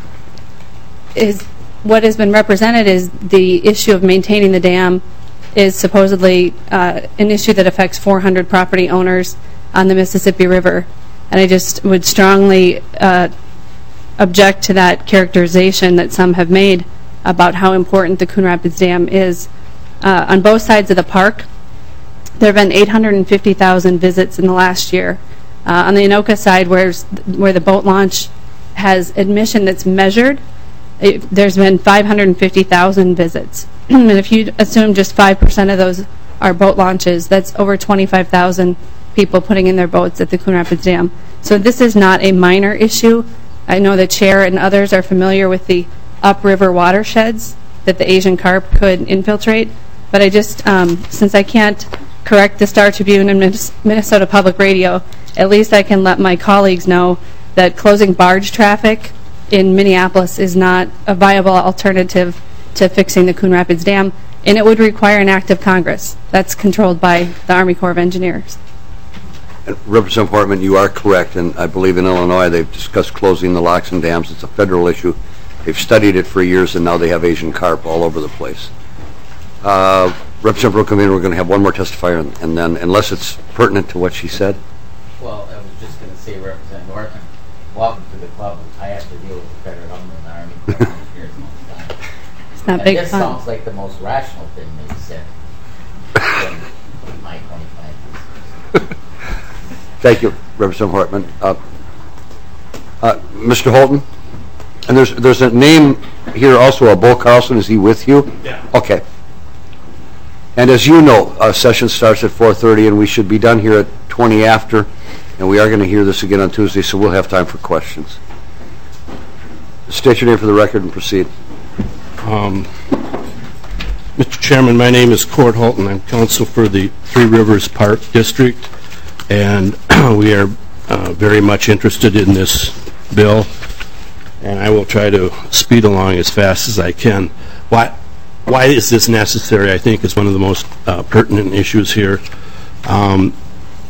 is what has been represented is the issue of maintaining the dam is supposedly uh, an issue that affects four hundred property owners on the Mississippi River. And I just would strongly uh, object to that characterization that some have made about how important the Coon Rapids Dam is. Uh, on both sides of the park, there have been eight hundred fifty thousand visits in the last year. Uh, on the Anoka side, where's, where the boat launch has admission that's measured, it, there's been five hundred fifty thousand visits. And if you assume just five percent of those are boat launches, that's over twenty-five thousand people putting in their boats at the Coon Rapids Dam. So this is not a minor issue. I know the chair and others are familiar with the upriver watersheds that the Asian carp could infiltrate, but I just, um, since I can't correct the Star Tribune and Minnesota Public Radio, at least I can let my colleagues know that closing barge traffic in Minneapolis is not a viable alternative to fixing the Coon Rapids Dam, and it would require an act of Congress. That's controlled by the Army Corps of Engineers. And Representative Hortman, you are correct, and I believe in Illinois they've discussed closing the locks and dams. It's a federal issue. They've studied it for years, and now they have Asian carp all over the place. Uh, Representative Brookhaven, we're going to have one more testifier, and, and then, unless it's pertinent to what she said. Well, I was just going to say, Representative Hortman, welcome to the club. I have to deal with the federal government and the Army Corps of Engineers most of the time. It's not and big this fun. sounds like the most rational thing they've said in my twenty-five years. Thank you, Representative Hortman. Uh, uh, Mister Holton, and there's there's a name here also, uh, Bo Carlson. Is he with you? Yeah. Okay. And as you know, uh, session starts at four thirty, and we should be done here at twenty after, and we are going to hear this again on Tuesday, so we'll have time for questions. State your name for the record and proceed. Um, Mister Chairman, my name is Cord Holton. I'm counsel for the Three Rivers Park District, and we are uh, very much interested in this bill, and I will try to speed along as fast as I can. Why, why is this necessary, I think, is one of the most uh, pertinent issues here. Um, uh,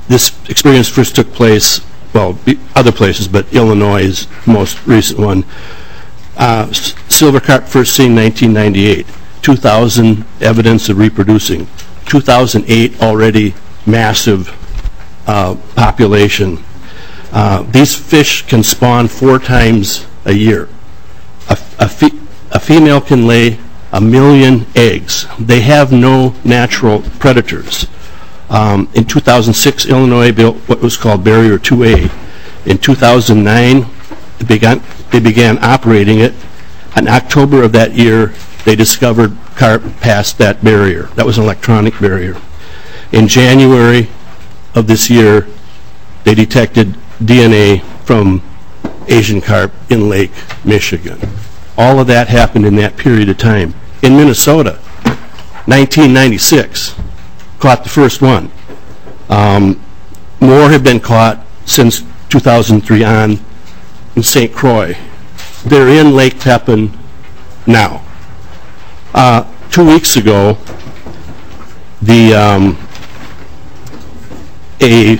this experience first took place, well, other places, but Illinois is the most recent one. Uh, silver carp first seen nineteen ninety-eight. two thousand evidence of reproducing. two thousand eight already massive uh, population. Uh, these fish can spawn four times a year. A, a, fe a female can lay a million eggs. They have no natural predators. Um, in two thousand six, Illinois built what was called Barrier two A. In two thousand nine, it began, they began operating it. In October of that year, they discovered carp past that barrier. That was an electronic barrier. In January of this year, they detected D N A from Asian carp in Lake Michigan. All of that happened in that period of time. In Minnesota, nineteen ninety-six, caught the first one. Um, more have been caught since two thousand three on in Saint Croix. They're in Lake Pepin now. Uh, two weeks ago, the um, a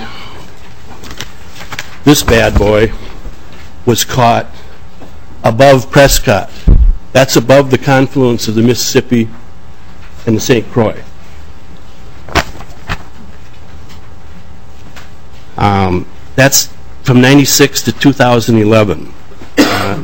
this bad boy was caught above Prescott. That's above the confluence of the Mississippi and the Saint Croix. Um, that's from ninety-six to two thousand eleven. Uh,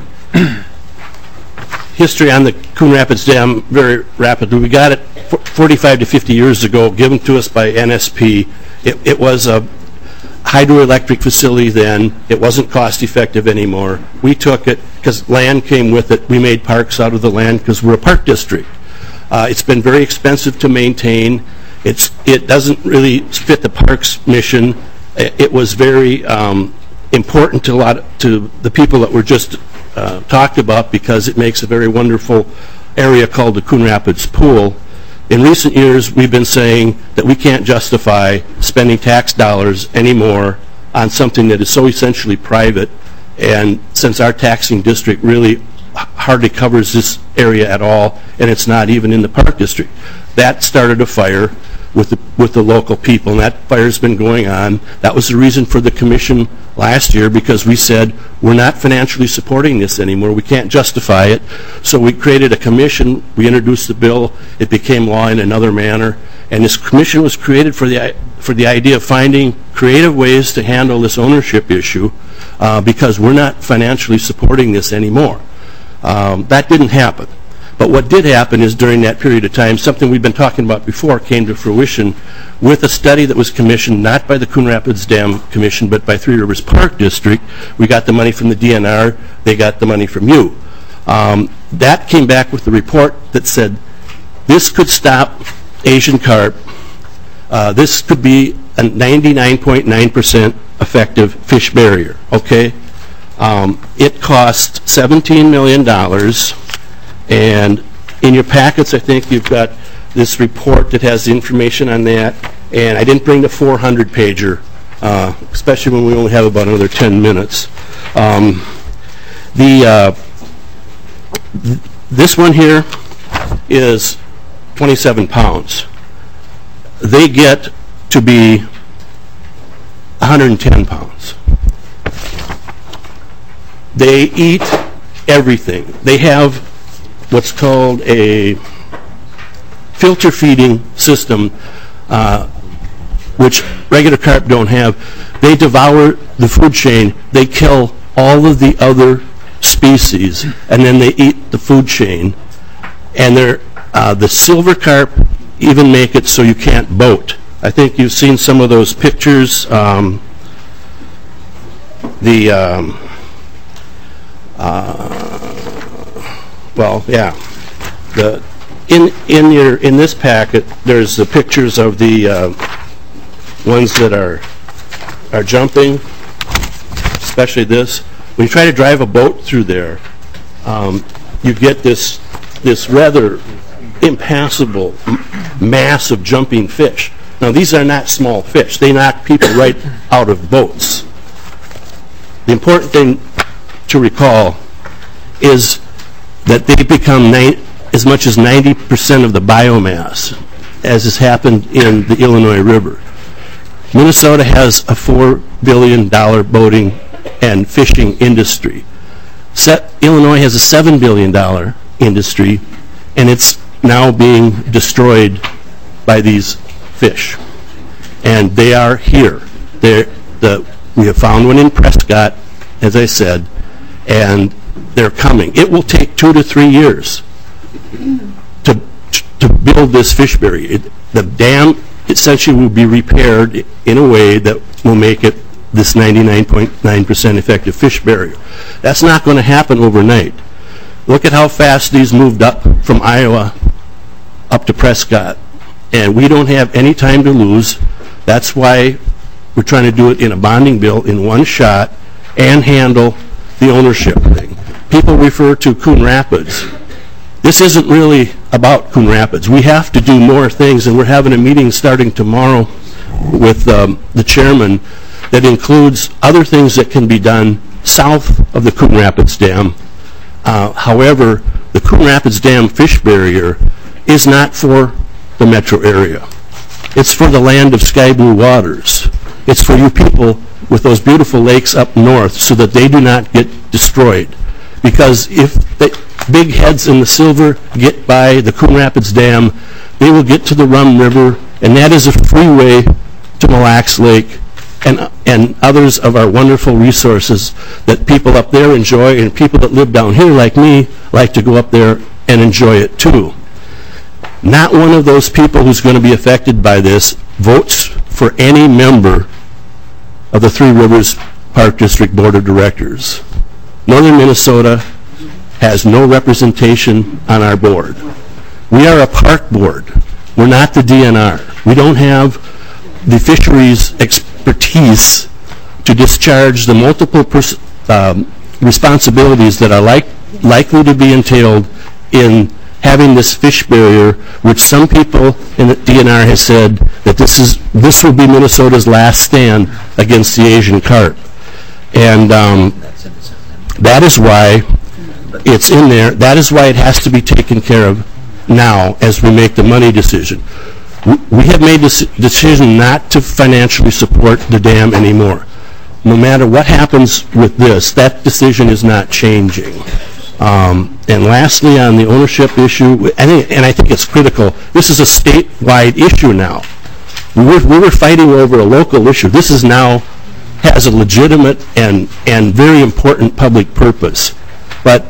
history on the Coon Rapids Dam, very rapidly. We got it forty-five to fifty years ago, given to us by N S P. It, it was a hydroelectric facility then. It wasn't cost effective anymore. We took it because land came with it. We made parks out of the land because we're a park district. Uh, it's been very expensive to maintain. It's, it doesn't really fit the park's mission. It, it was very um, important to a lot of, to the people that were just uh, talked about because it makes a very wonderful area called the Coon Rapids Pool. In recent years, we've been saying that we can't justify spending tax dollars anymore on something that is so essentially private, and since our taxing district really hardly covers this area at all, and it's not even in the park district. That started a fire with the, with the local people, and that fire's been going on. That was the reason for the commission last year, because we said we're not financially supporting this anymore. We can't justify it. So we created a commission. We introduced the bill. It became law in another manner. And this commission was created for the, for the idea of finding creative ways to handle this ownership issue uh, because we're not financially supporting this anymore. Um, that didn't happen. But what did happen is during that period of time, something we've been talking about before came to fruition with a study that was commissioned not by the Coon Rapids Dam Commission but by Three Rivers Park District. We got the money from the D N R. They got the money from you. Um, that came back with the report that said this could stop Asian carp. Uh, this could be a ninety-nine point nine percent effective fish barrier. Okay? Um, it cost seventeen million dollars. And in your packets, I think you've got this report that has the information on that. And I didn't bring the four hundred pager, uh, especially when we only have about another ten minutes. Um, the uh, th this one here is twenty-seven pounds. They get to be one hundred ten pounds. They eat everything. They have what's called a filter feeding system, uh, which regular carp don't have. They devour the food chain. They kill all of the other species, and then they eat the food chain. And they're, uh, the silver carp even make it so you can't boat. I think you've seen some of those pictures. Um, the um, uh, Well, yeah. The in in your in this packet, there's the pictures of the uh, ones that are are jumping, especially this. When you try to drive a boat through there, um, you get this this rather impassable mass of jumping fish. Now, these are not small fish. They knock people right out of boats. The important thing to recall is that they become as much as ninety percent of the biomass, as has happened in the Illinois River. Minnesota has a four billion dollars boating and fishing industry. Set, Illinois has a seven billion dollars industry, and it's now being destroyed by these fish. And they are here. They're, the, we have found one in Prescott, as I said, and they're coming. It will take two to three years to, to build this fish barrier. It, the dam essentially will be repaired in a way that will make it this ninety-nine point nine percent effective fish barrier. That's not going to happen overnight. Look at how fast these moved up from Iowa up to Prescott. And we don't have any time to lose. That's why we're trying to do it in a bonding bill in one shot and handle the ownership thing. People refer to Coon Rapids. This isn't really about Coon Rapids. We have to do more things, and we're having a meeting starting tomorrow with um, the chairman that includes other things that can be done south of the Coon Rapids Dam. Uh, however, the Coon Rapids Dam fish barrier is not for the metro area. It's for the land of sky blue waters. It's for you people with those beautiful lakes up north so that they do not get destroyed. Because if the big heads in the silver get by the Coon Rapids Dam, they will get to the Rum River, and that is a freeway to Mille Lacs Lake and, and others of our wonderful resources that people up there enjoy, and people that live down here like me like to go up there and enjoy it too. Not one of those people who's going to be affected by this votes for any member of the Three Rivers Park District Board of Directors. Northern Minnesota has no representation on our board. We are a park board. We're not the D N R. We don't have the fisheries expertise to discharge the multiple pers um, responsibilities that are like, likely to be entailed in having this fish barrier, which some people in the D N R has said that this is this will be Minnesota's last stand against the Asian carp. And um, that is why it's in there. That is why it has to be taken care of now as we make the money decision. We have made this decision not to financially support the dam anymore. No matter what happens with this, that decision is not changing. Um, and lastly, on the ownership issue, I think, and I think it's critical, this is a statewide issue now. We were, we were fighting over a local issue. This is now has a legitimate and, and very important public purpose. But,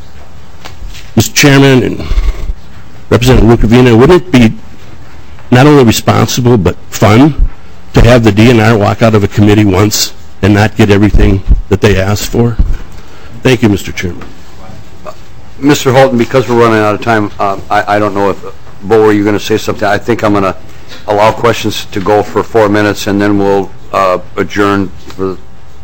Mister Chairman and Representative Rukavina, wouldn't it be not only responsible but fun to have the D N R walk out of a committee once and not get everything that they asked for? Thank you, Mister Chairman. Mister Holton, because we're running out of time, um, I, I don't know if, Bo, were you going to say something? I think I'm going to allow questions to go for four minutes, and then we'll uh, adjourn for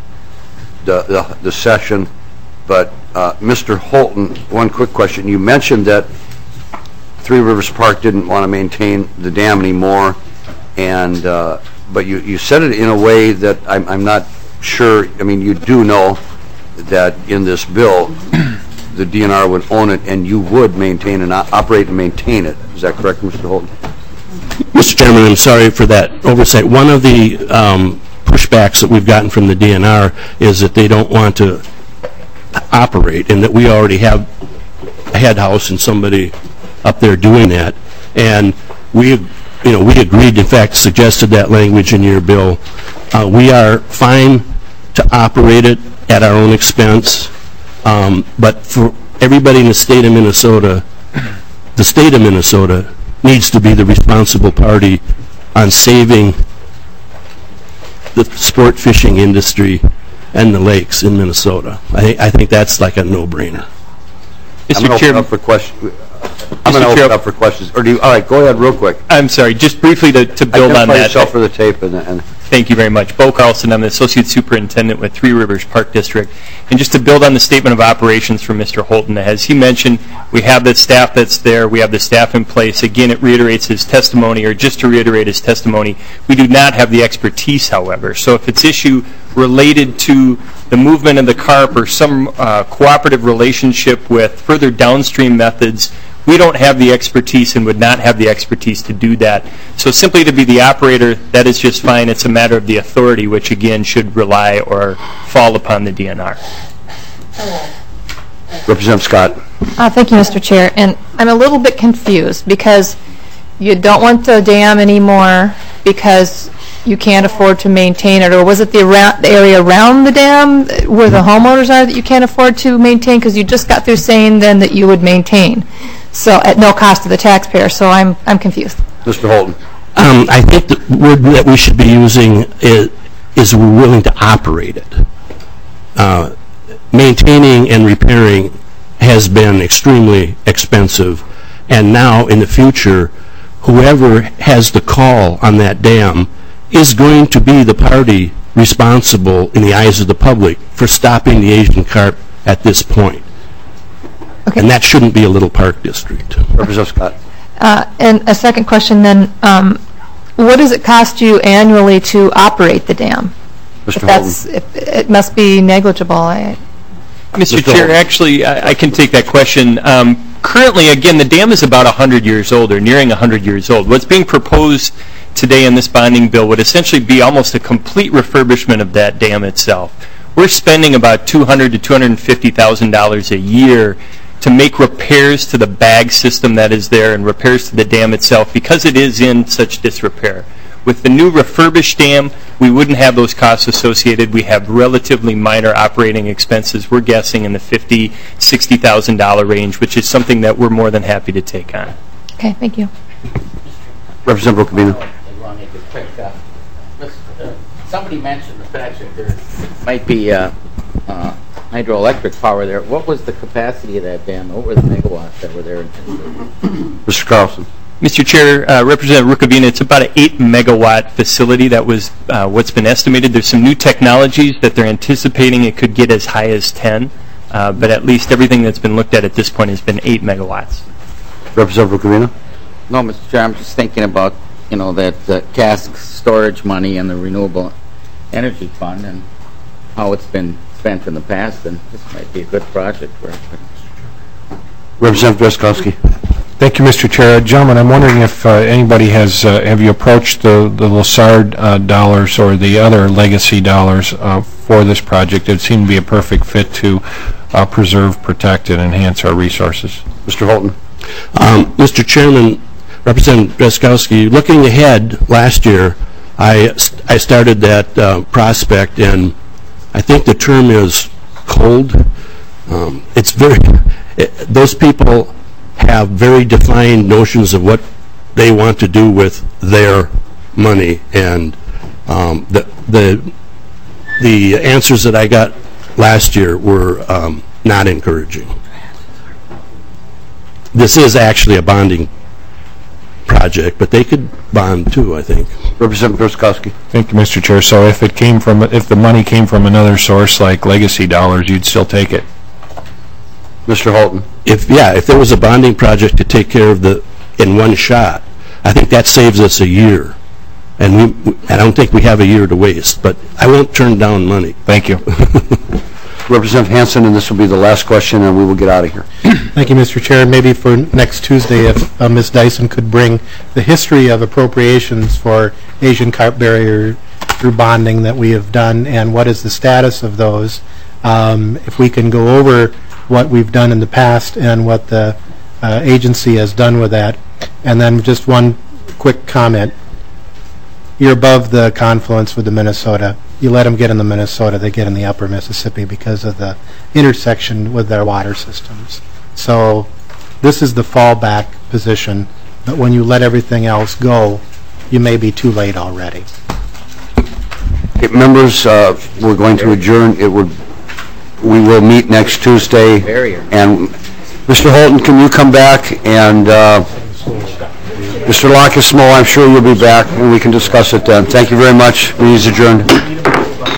the, the, the session. But, uh, Mister Holton, one quick question. You mentioned that Three Rivers Park didn't want to maintain the dam anymore, and uh, but you, you said it in a way that I'm, I'm not sure. I mean, you do know that in this bill, the D N R would own it, and you would maintain and operate and maintain it. Is that correct, Mister Holton? Mister Chairman, I'm sorry for that oversight. One of the um, pushbacks that we've gotten from the D N R is that they don't want to operate, and that we already have a head house and somebody up there doing that. And we, you know, we agreed, in fact, suggested that language in your bill. Uh, we are fine to operate it at our own expense. Um, but for everybody in the state of Minnesota, the state of Minnesota needs to be the responsible party on saving the sport fishing industry and the lakes in Minnesota. I, I think that's like a no-brainer. I'm going to open up for questions. I'm going to open up for questions. Or do you? All right, go ahead, real quick. I'm sorry, just briefly to, to build on that. Identify yourself for the tape. And, and Thank you very much. Bo Carlson, I'm the Associate Superintendent with Three Rivers Park District. And just to build on the statement of operations from Mister Holton, as he mentioned, we have the staff that's there, we have the staff in place. Again, it reiterates his testimony, or just to reiterate his testimony, we do not have the expertise, however. So if it's issue related to the movement of the carp or some uh, cooperative relationship with further downstream methods, We don't have the expertise and would not have the expertise to do that. So simply to be the operator, that is just fine. It's a matter of the authority, which again should rely or fall upon the D N R. Representative Scott. Uh, Thank you, Mister Chair. And I'm a little bit confused because you don't want the dam anymore because you can't afford to maintain it, or was it the, around, the area around the dam where the homeowners are that you can't afford to maintain? Because you just got through saying then that you would maintain, so at no cost to the taxpayer. So I'm I'm confused. Mister Holton. Um, I think the word that we should be using is, is we're willing to operate it. Uh, maintaining and repairing has been extremely expensive, and now in the future, whoever has the call on that dam is going to be the party responsible in the eyes of the public for stopping the Asian carp at this point. Okay. And that shouldn't be a little park district. Representative Scott. Uh, and a second question then, um, what does it cost you annually to operate the dam? Mister If that's, if, it must be negligible. I, Mister Chair, actually, I, I can take that question. Um, currently, again, the dam is about one hundred years old, or nearing one hundred years old. What's being proposed today in this bonding bill would essentially be almost a complete refurbishment of that dam itself. We're spending about two hundred thousand to two hundred fifty thousand dollars a year to make repairs to the bag system that is there and repairs to the dam itself because it is in such disrepair. With the new refurbished dam, we wouldn't have those costs associated. We have relatively minor operating expenses. We're guessing in the fifty thousand dollars, sixty thousand dollars range, which is something that we're more than happy to take on. okay, thank you. Representative Rukavina. Somebody mentioned the fact that there might be uh, uh, hydroelectric power there. What was the capacity of that dam? What were the megawatts that were there? Mister Carlson. Mister Chair, uh, Representative Rukavina, it's about an eight megawatt facility. That was uh, what's been estimated. There's some new technologies that they're anticipating it could get as high as ten, uh, but at least everything that's been looked at at this point has been eight megawatts. Representative Rukavina. No, Mister Chair, I'm just thinking about, you know, that uh, cask storage money and the Renewable Energy Fund and how it's been spent in the past, and this might be a good project for it. Representative Drazkowski. Thank you, Mister Chair. Gentlemen, I'm wondering if uh, anybody has, uh, have you approached the, the LaSard uh, dollars or the other legacy dollars uh, for this project? It seemed to be a perfect fit to uh, preserve, protect, and enhance our resources. Mister Holton. Um, Mister Chairman, Representative Drazkowski, looking ahead, last year, I, I started that uh, prospect, and I think the term is cold. Um, it's very, it, those people have very defined notions of what they want to do with their money, and um, the the the answers that I got last year were um, not encouraging. This is actually a bonding project, but they could bond too, I think. Representative Drazkowski. Thank you, Mister Chair. So if it came from, if the money came from another source like legacy dollars, you'd still take it? Mister Holton. If yeah, if there was a bonding project to take care of the in one shot, I think that saves us a year, and we I don't think we have a year to waste. But I won't turn down money. Thank you. Representative Hansen, and this will be the last question, and we will get out of here. Thank you, Mister Chair. Maybe for next Tuesday, if uh, Miz Dyson could bring the history of appropriations for Asian carp barrier through bonding that we have done, and what is the status of those. Um, if we can go over what we've done in the past and what the uh, agency has done with that. And then just one quick comment. You're above the confluence with the Minnesota. You let them get in the Minnesota, they get in the upper Mississippi because of the intersection with their water systems. So this is the fallback position, but when you let everything else go, you may be too late already. Okay, members, uh, we're going to adjourn. It would We will meet next Tuesday. And Mister Holton, can you come back? And uh, Mister Lockismo, I'm sure you'll be back, and we can discuss it then. Thank you very much. Meeting is adjourned.